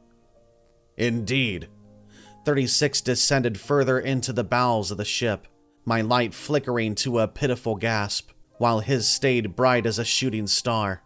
Indeed. 36 descended further into the bowels of the ship, my light flickering to a pitiful gasp, while his stayed bright as a shooting star.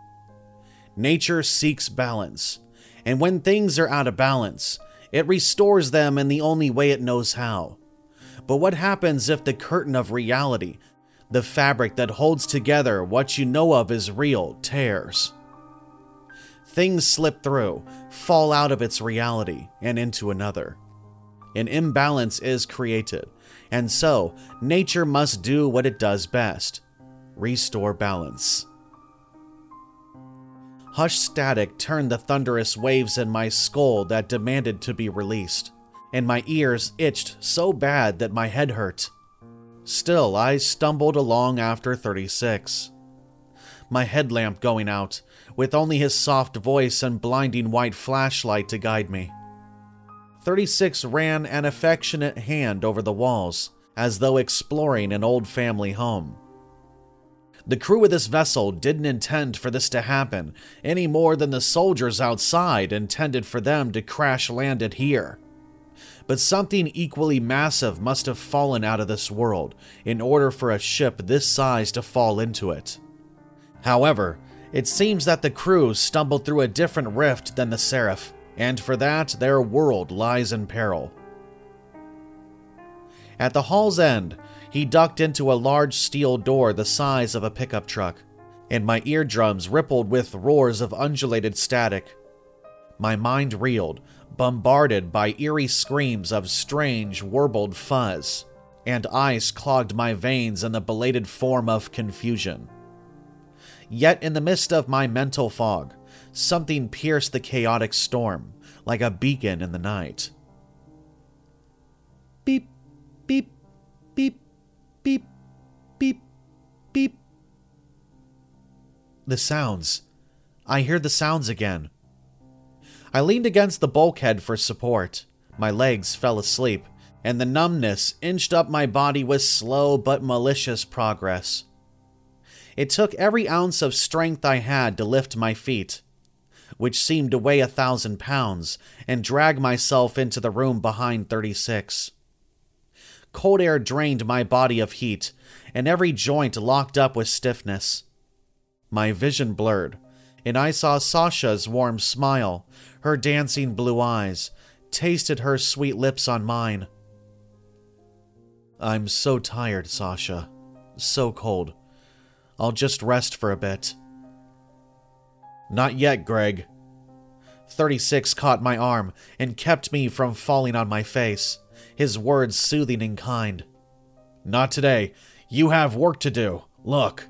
Nature seeks balance, and when things are out of balance, it restores them in the only way it knows how. But what happens if the curtain of reality, the fabric that holds together what you know of as real, tears? Things slip through, fall out of its reality, and into another. An imbalance is created, and so nature must do what it does best: restore balance. Hushed static turned the thunderous waves in my skull that demanded to be released, and my ears itched so bad that my head hurt. Still, I stumbled along after 36. My headlamp going out, with only his soft voice and blinding white flashlight to guide me. 36 ran an affectionate hand over the walls, as though exploring an old family home. The crew of this vessel didn't intend for this to happen any more than the soldiers outside intended for them to crash land it here. But something equally massive must have fallen out of this world in order for a ship this size to fall into it. However, it seems that the crew stumbled through a different rift than the Seraph, and for that their world lies in peril. At the hall's end, he ducked into a large steel door the size of a pickup truck, and my eardrums rippled with roars of undulated static. My mind reeled, bombarded by eerie screams of strange, warbled fuzz, and ice clogged my veins in the belated form of confusion. Yet in the midst of my mental fog, something pierced the chaotic storm like a beacon in the night. Beep, beep, beep, beep, beep, beep. The sounds. I hear the sounds again. I leaned against the bulkhead for support. My legs fell asleep, and the numbness inched up my body with slow but malicious progress. It took every ounce of strength I had to lift my feet, which seemed to weigh 1,000 pounds, and drag myself into the room behind 36. Cold air drained my body of heat, and every joint locked up with stiffness. My vision blurred, and I saw Sasha's warm smile, her dancing blue eyes, tasted her sweet lips on mine. I'm so tired, Sasha. So cold. I'll just rest for a bit. Not yet, Greg. 36 caught my arm and kept me from falling on my face, his words soothing and kind. Not today. You have work to do. Look.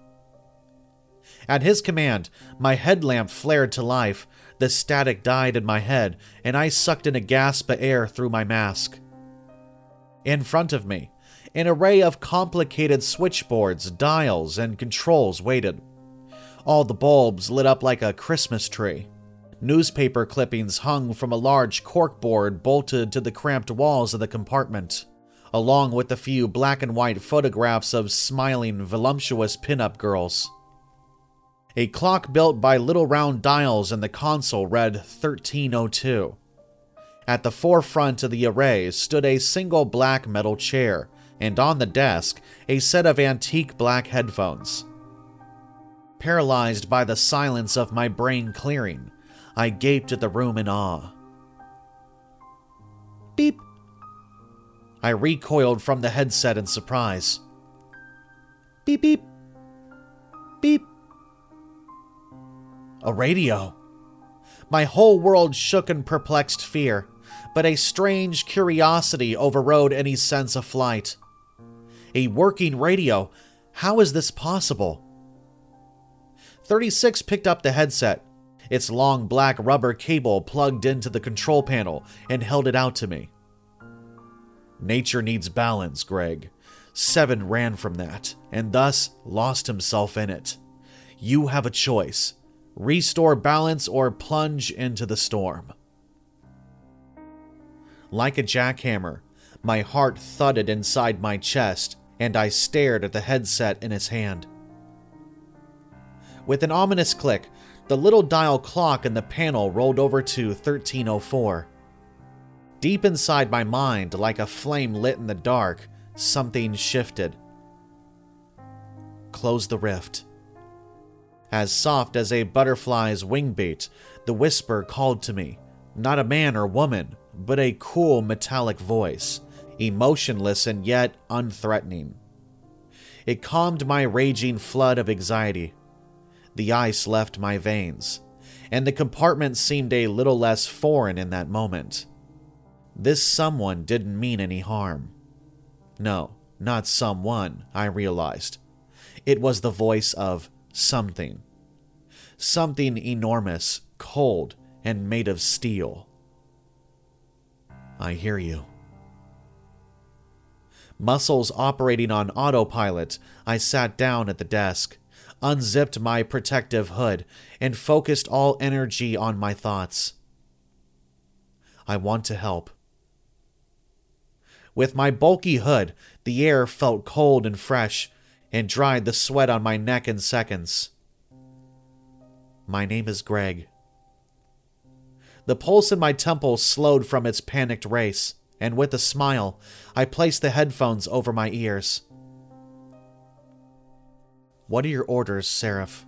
At his command, my headlamp flared to life, the static died in my head, and I sucked in a gasp of air through my mask. In front of me, an array of complicated switchboards, dials, and controls waited. All the bulbs lit up like a Christmas tree. Newspaper clippings hung from a large corkboard bolted to the cramped walls of the compartment, along with a few black and white photographs of smiling, voluptuous pin-up girls. A clock built by little round dials in the console read 1302. At the forefront of the array stood a single black metal chair, and on the desk, a set of antique black headphones. Paralyzed by the silence of my brain clearing, I gaped at the room in awe. Beep. I recoiled from the headset in surprise. Beep, beep. Beep. A radio. My whole world shook in perplexed fear, but a strange curiosity overrode any sense of flight. A working radio? How is this possible? 36 picked up the headset, its long black rubber cable plugged into the control panel, and held it out to me. Nature needs balance, Greg. Seven ran from that, and thus lost himself in it. You have a choice. Restore balance or plunge into the storm. Like a jackhammer, my heart thudded inside my chest, and I stared at the headset in his hand. With an ominous click, the little dial clock in the panel rolled over to 1304. Deep inside my mind, like a flame lit in the dark, something shifted. Close the rift. As soft as a butterfly's wing beat, the whisper called to me, not a man or woman, but a cool metallic voice, emotionless and yet unthreatening. It calmed my raging flood of anxiety. The ice left my veins, and the compartment seemed a little less foreign in that moment. This someone didn't mean any harm. No, not someone, I realized. It was the voice of something. Something enormous, cold, and made of steel. I hear you. Muscles operating on autopilot, I sat down at the desk, unzipped my protective hood, and focused all energy on my thoughts. I want to help. With my bulky hood, the air felt cold and fresh, and dried the sweat on my neck in seconds. My name is Greg. The pulse in my temple slowed from its panicked race, and with a smile, I placed the headphones over my ears. What are your orders, Seraph?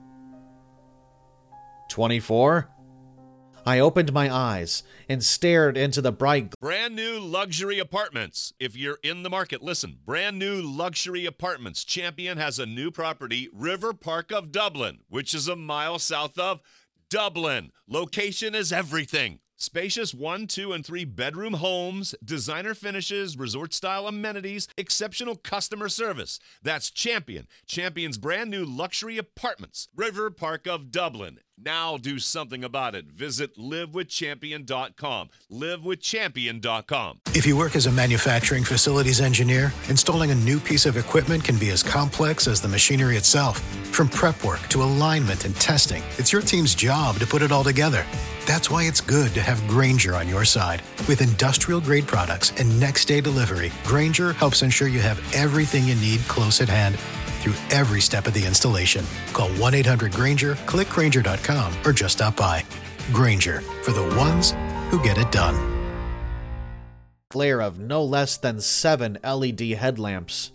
24? I opened my eyes and stared into the bright... Brand new luxury apartments. If you're in the market, listen. Brand new luxury apartments. Champion has a new property, River Park of Dublin, which is a mile south of Dublin. Location is everything. Spacious 1, 2, and 3 bedroom homes, designer finishes, resort-style amenities, exceptional customer service. That's Champion. Champion's brand new luxury apartments. River Park of Dublin. Now do something about it. Visit livewithchampion.com. Livewithchampion.com. If you work as a manufacturing facilities engineer, installing a new piece of equipment can be as complex as the machinery itself. From prep work to alignment and testing, it's your team's job to put it all together. That's why it's good to have Grainger on your side. With industrial-grade products and next-day delivery, Grainger helps ensure you have everything you need close at hand through every step of the installation. Call 1-800-GRAINGER, click Grainger.com, or just stop by. Grainger, for the ones who get it done. Glare of no less than 7 LED headlamps.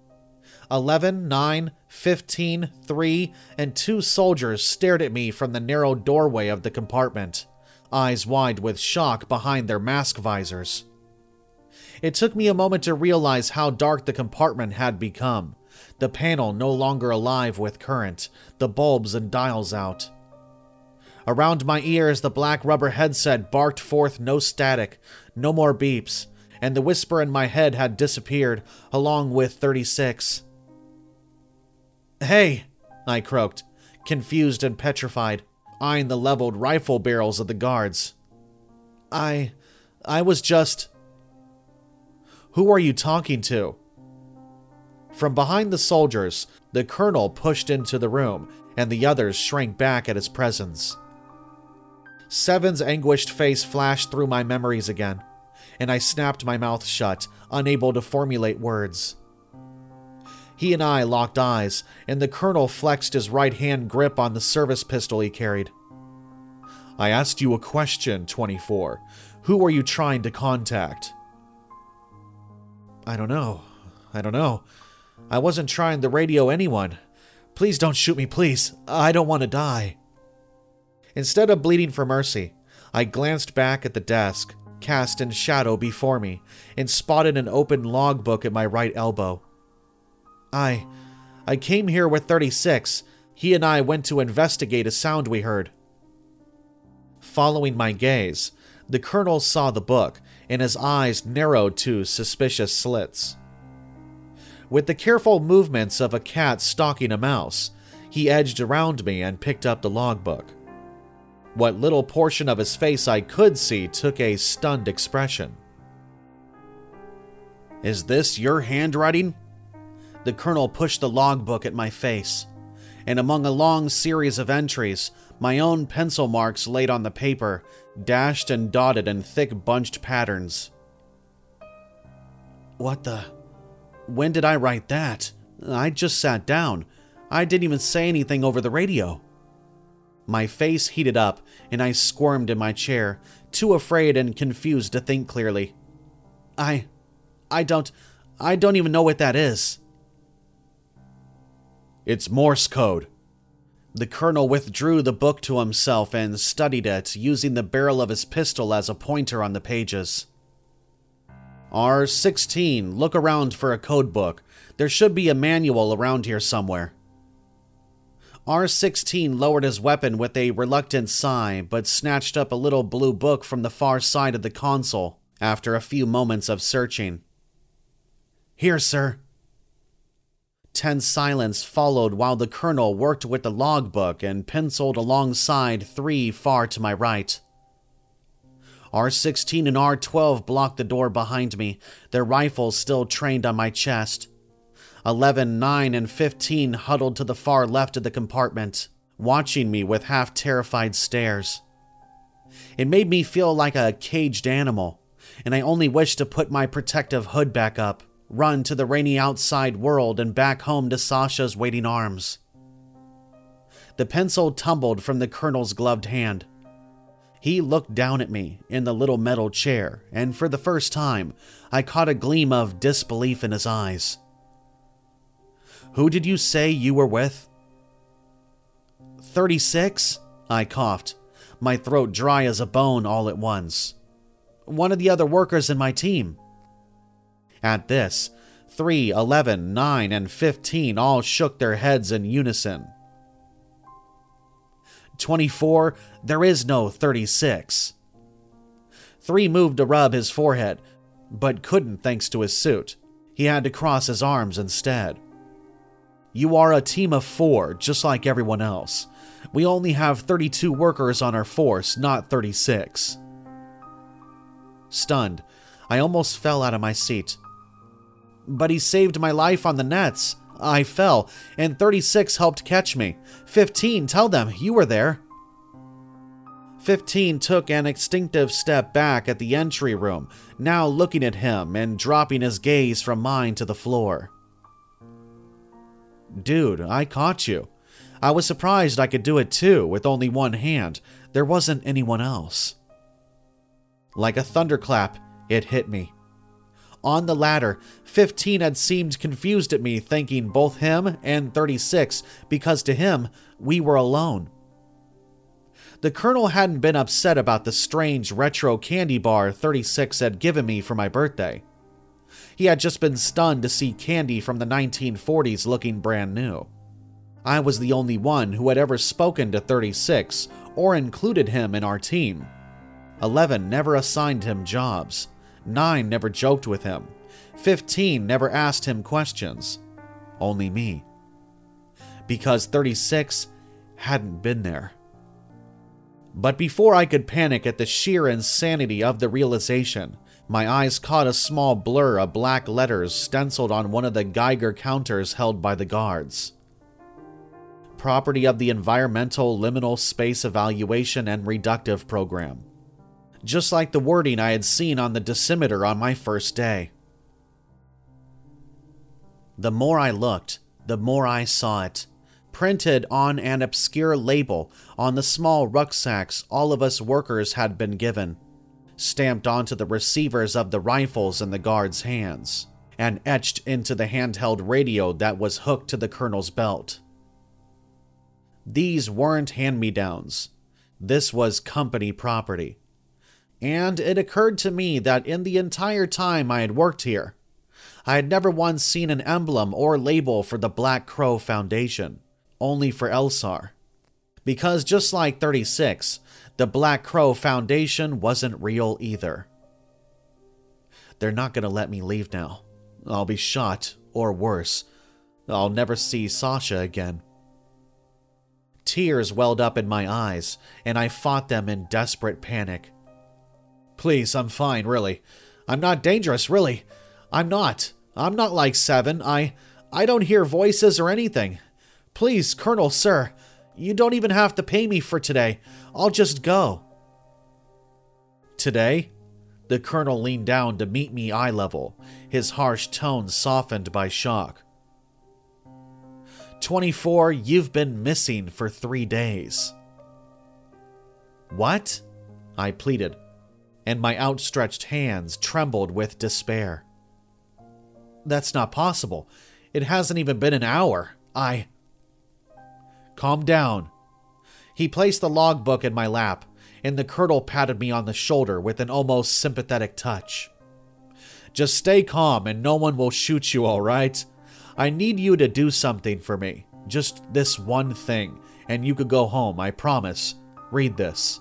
11, 9, 15, 3, and 2 soldiers stared at me from the narrow doorway of the compartment, eyes wide with shock behind their mask visors. It took me a moment to realize how dark the compartment had become, the panel no longer alive with current, the bulbs and dials out. Around my ears, the black rubber headset barked forth no static, no more beeps, and the whisper in my head had disappeared, along with 36. "Hey," I croaked, confused and petrified, eyeing the leveled rifle barrels of the guards. I was just... "Who are you talking to?" From behind the soldiers, the colonel pushed into the room, and the others shrank back at his presence. Seven's anguished face flashed through my memories again, and I snapped my mouth shut, unable to formulate words. He and I locked eyes, and the colonel flexed his right-hand grip on the service pistol he carried. "I asked you a question, 24. Who are you trying to contact?" I don't know. I wasn't trying to radio anyone. Please don't shoot me, please. I don't want to die." Instead of bleeding for mercy, I glanced back at the desk, cast in shadow before me, and spotted an open logbook at my right elbow. I came here with 36. He and I went to investigate a sound we heard." Following my gaze, the colonel saw the book, and his eyes narrowed to suspicious slits. With the careful movements of a cat stalking a mouse, he edged around me and picked up the logbook. What little portion of his face I could see took a stunned expression. "Is this your handwriting?" The colonel pushed the logbook at my face, and among a long series of entries, my own pencil marks laid on the paper, dashed and dotted in thick bunched patterns. "What the... When did I write that? I just sat down. I didn't even say anything over the radio." My face heated up, and I squirmed in my chair, too afraid and confused to think clearly. I don't even know what that is." "It's Morse code." The colonel withdrew the book to himself and studied it, using the barrel of his pistol as a pointer on the pages. "R16, look around for a code book. There should be a manual around here somewhere." R16 lowered his weapon with a reluctant sigh, but snatched up a little blue book from the far side of the console after a few moments of searching. "Here, sir." Tense silence followed while the colonel worked with the logbook and penciled alongside 3 far to my right. R16 and R12 blocked the door behind me, their rifles still trained on my chest. 11, 9, and 15 huddled to the far left of the compartment, watching me with half-terrified stares. It made me feel like a caged animal, and I only wished to put my protective hood back up, run to the rainy outside world and back home to Sasha's waiting arms. The pencil tumbled from the colonel's gloved hand. He looked down at me in the little metal chair, and for the first time, I caught a gleam of disbelief in his eyes. "Who did you say you were with?" 36, I coughed, my throat dry as a bone all at once. "One of the other workers in my team." At this, 3, 11, 9, and 15 all shook their heads in unison. 24, there is no 36. 3 moved to rub his forehead, but couldn't thanks to his suit. He had to cross his arms instead. You are a team of 4, just like everyone else. We only have 32 workers on our force, not 36. Stunned, I almost fell out of my seat. But he saved my life on the nets. I fell, and 36 helped catch me. 15, tell them, you were there. 15 took an instinctive step back at the entry room, now looking at him and dropping his gaze from mine to the floor. Dude, I caught you. I was surprised I could do it too, with only one hand. There wasn't anyone else. Like a thunderclap, it hit me. On the ladder, 15 had seemed confused at me, thanking both him and 36, because to him, we were alone. The Colonel hadn't been upset about the strange retro candy bar 36 had given me for my birthday. He had just been stunned to see candy from the 1940s looking brand new. I was the only one who had ever spoken to 36 or included him in our team. 11 never assigned him jobs. 9 never joked with him. 15 never asked him questions. Only me. Because 36 hadn't been there. But before I could panic at the sheer insanity of the realization, my eyes caught a small blur of black letters stenciled on one of the Geiger counters held by the guards. Property of the Environmental Liminal Space Evaluation and Reductive Program. Just like the wording I had seen on the dosimeter on my first day. The more I looked, the more I saw it. Printed on an obscure label on the small rucksacks all of us workers had been given. Stamped onto the receivers of the rifles in the guards' hands. And etched into the handheld radio that was hooked to the colonel's belt. These weren't hand-me-downs. This was company property. And it occurred to me that in the entire time I had worked here, I had never once seen an emblem or label for the Black Crow Foundation, only for Elsar. Because just like 36, the Black Crow Foundation wasn't real either. They're not going to let me leave now. I'll be shot, or worse. I'll never see Sasha again. Tears welled up in my eyes, and I fought them in desperate panic. Please, I'm fine, really. I'm not dangerous, really. I'm not like 7. I don't hear voices or anything. Please, Colonel, sir, you don't even have to pay me for today. I'll just go. Today? The Colonel leaned down to meet me eye level, his harsh tone softened by shock. 24, you've been missing for 3 days. What? I pleaded, and my outstretched hands trembled with despair. That's not possible. It hasn't even been an hour. Calm down. He placed the logbook in my lap, and the Colonel patted me on the shoulder with an almost sympathetic touch. Just stay calm and no one will shoot you, all right? I need you to do something for me. Just this one thing, and you could go home, I promise. Read this.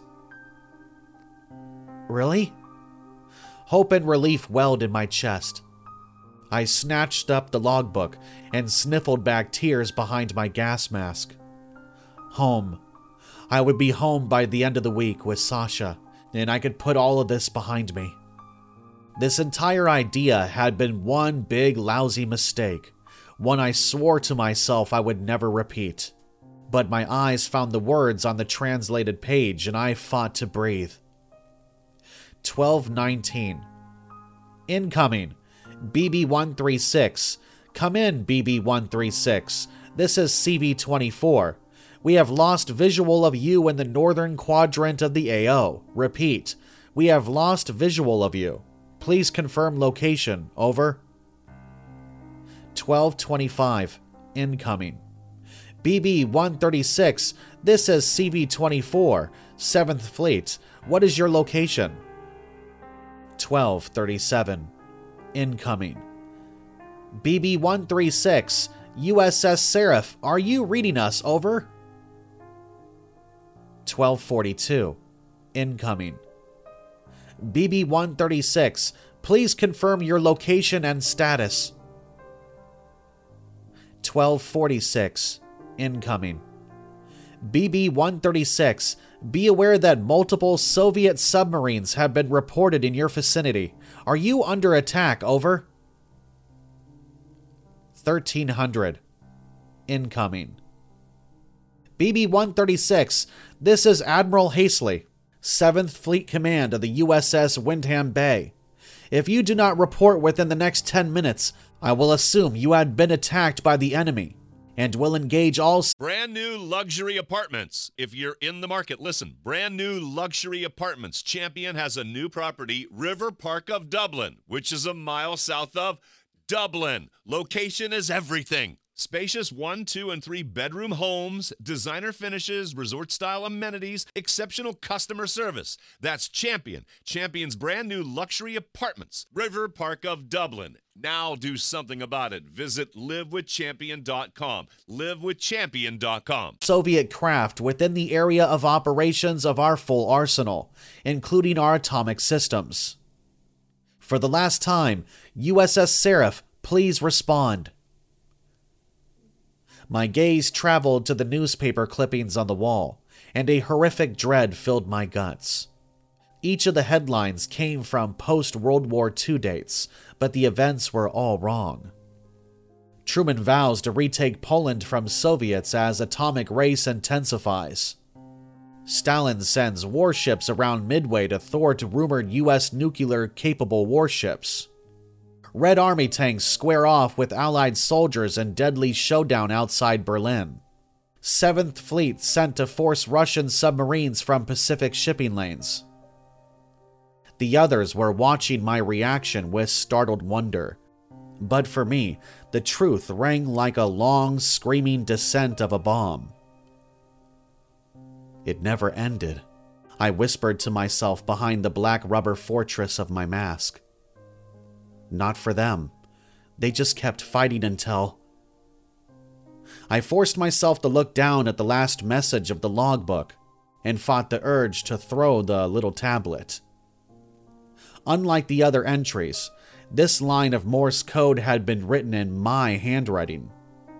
Really? Hope and relief welled in my chest. I snatched up the logbook and sniffled back tears behind my gas mask. Home. I would be home by the end of the week with Sasha, and I could put all of this behind me. This entire idea had been one big lousy mistake, one I swore to myself I would never repeat. But my eyes found the words on the translated page and I fought to breathe. 12:19. Incoming. BB-136. Come in, BB-136. This is CV-24. We have lost visual of you in the northern quadrant of the AO. Repeat. We have lost visual of you. Please confirm location. Over. 12:25. Incoming. BB-136. This is CV-24. 7th Fleet. What is your location? 12:37. Incoming. BB-136. USS Seraph. Are you reading us? Over. 12:42. Incoming. BB-136, please confirm your location and status. 1246, incoming. BB-136, be aware that multiple Soviet submarines have been reported in your vicinity. Are you under attack? Over. 1300, incoming. BB-136, this is Admiral Hastley, 7th Fleet Command of the USS Windham Bay. If you do not report within the next 10 minutes, I will assume you had been attacked by the enemy and will engage all... Brand new luxury apartments. If you're in the market, listen. Brand new luxury apartments. Champion has a new property, River Park of Dublin, which is a mile south of Dublin. Location is everything. Spacious 1, 2, and 3 bedroom homes, designer finishes, resort-style amenities, exceptional customer service. That's Champion. Champion's brand new luxury apartments, River Park of Dublin. Now do something about it. Visit livewithchampion.com. Livewithchampion.com. Soviet craft within the area of operations of our full arsenal, including our atomic systems. For the last time, USS Seraph, please respond. My gaze traveled to the newspaper clippings on the wall, and a horrific dread filled my guts. Each of the headlines came from post-World War II dates, but the events were all wrong. Truman vows to retake Poland from Soviets as atomic race intensifies. Stalin sends warships around Midway to thwart rumored U.S. nuclear-capable warships. Red Army tanks square off with Allied soldiers in deadly showdown outside Berlin. 7th Fleet sent to force Russian submarines from Pacific shipping lanes. The others were watching my reaction with startled wonder. But for me, the truth rang like a long, screaming descent of a bomb. It never ended. I whispered to myself behind the black rubber fortress of my mask. Not for them. They just kept fighting until... I forced myself to look down at the last message of the logbook and fought the urge to throw the little tablet. Unlike the other entries, this line of Morse code had been written in my handwriting.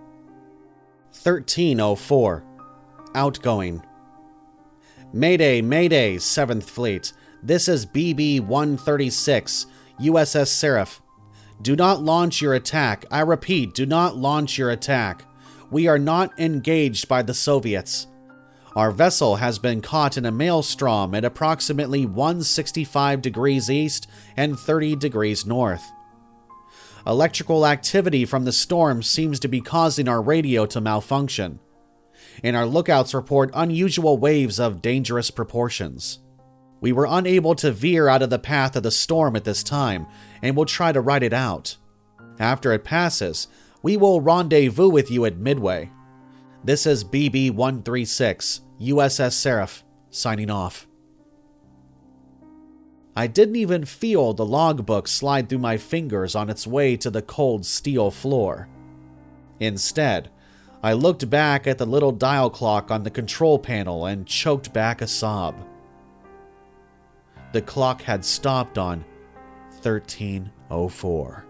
1304. Outgoing. Mayday, Mayday, 7th Fleet. This is BB-136, USS Seraph. Do not launch your attack. I repeat, do not launch your attack. We are not engaged by the Soviets. Our vessel has been caught in a maelstrom at approximately 165 degrees east and 30 degrees north. Electrical activity from the storm seems to be causing our radio to malfunction, and our lookouts report unusual waves of dangerous proportions. We were unable to veer out of the path of the storm at this time, and will try to ride it out. After it passes, we will rendezvous with you at Midway. This is BB-136, USS Seraph, signing off. I didn't even feel the logbook slide through my fingers on its way to the cold steel floor. Instead, I looked back at the little dial clock on the control panel and choked back a sob. The clock had stopped on 1304.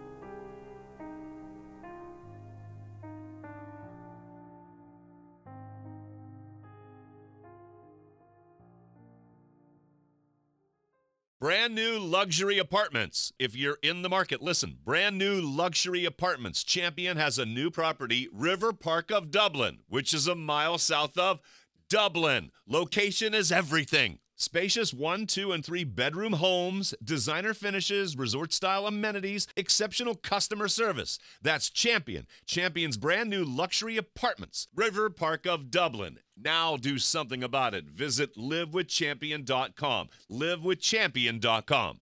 Brand new luxury apartments. If you're in the market, listen. Brand new luxury apartments. Champion has a new property, River Park of Dublin, which is a mile south of Dublin. Location is everything. Spacious 1, 2, and 3 bedroom homes, designer finishes, resort-style amenities, exceptional customer service. That's Champion. Champion's brand new luxury apartments, River Park of Dublin. Now do something about it. Visit livewithchampion.com. Livewithchampion.com.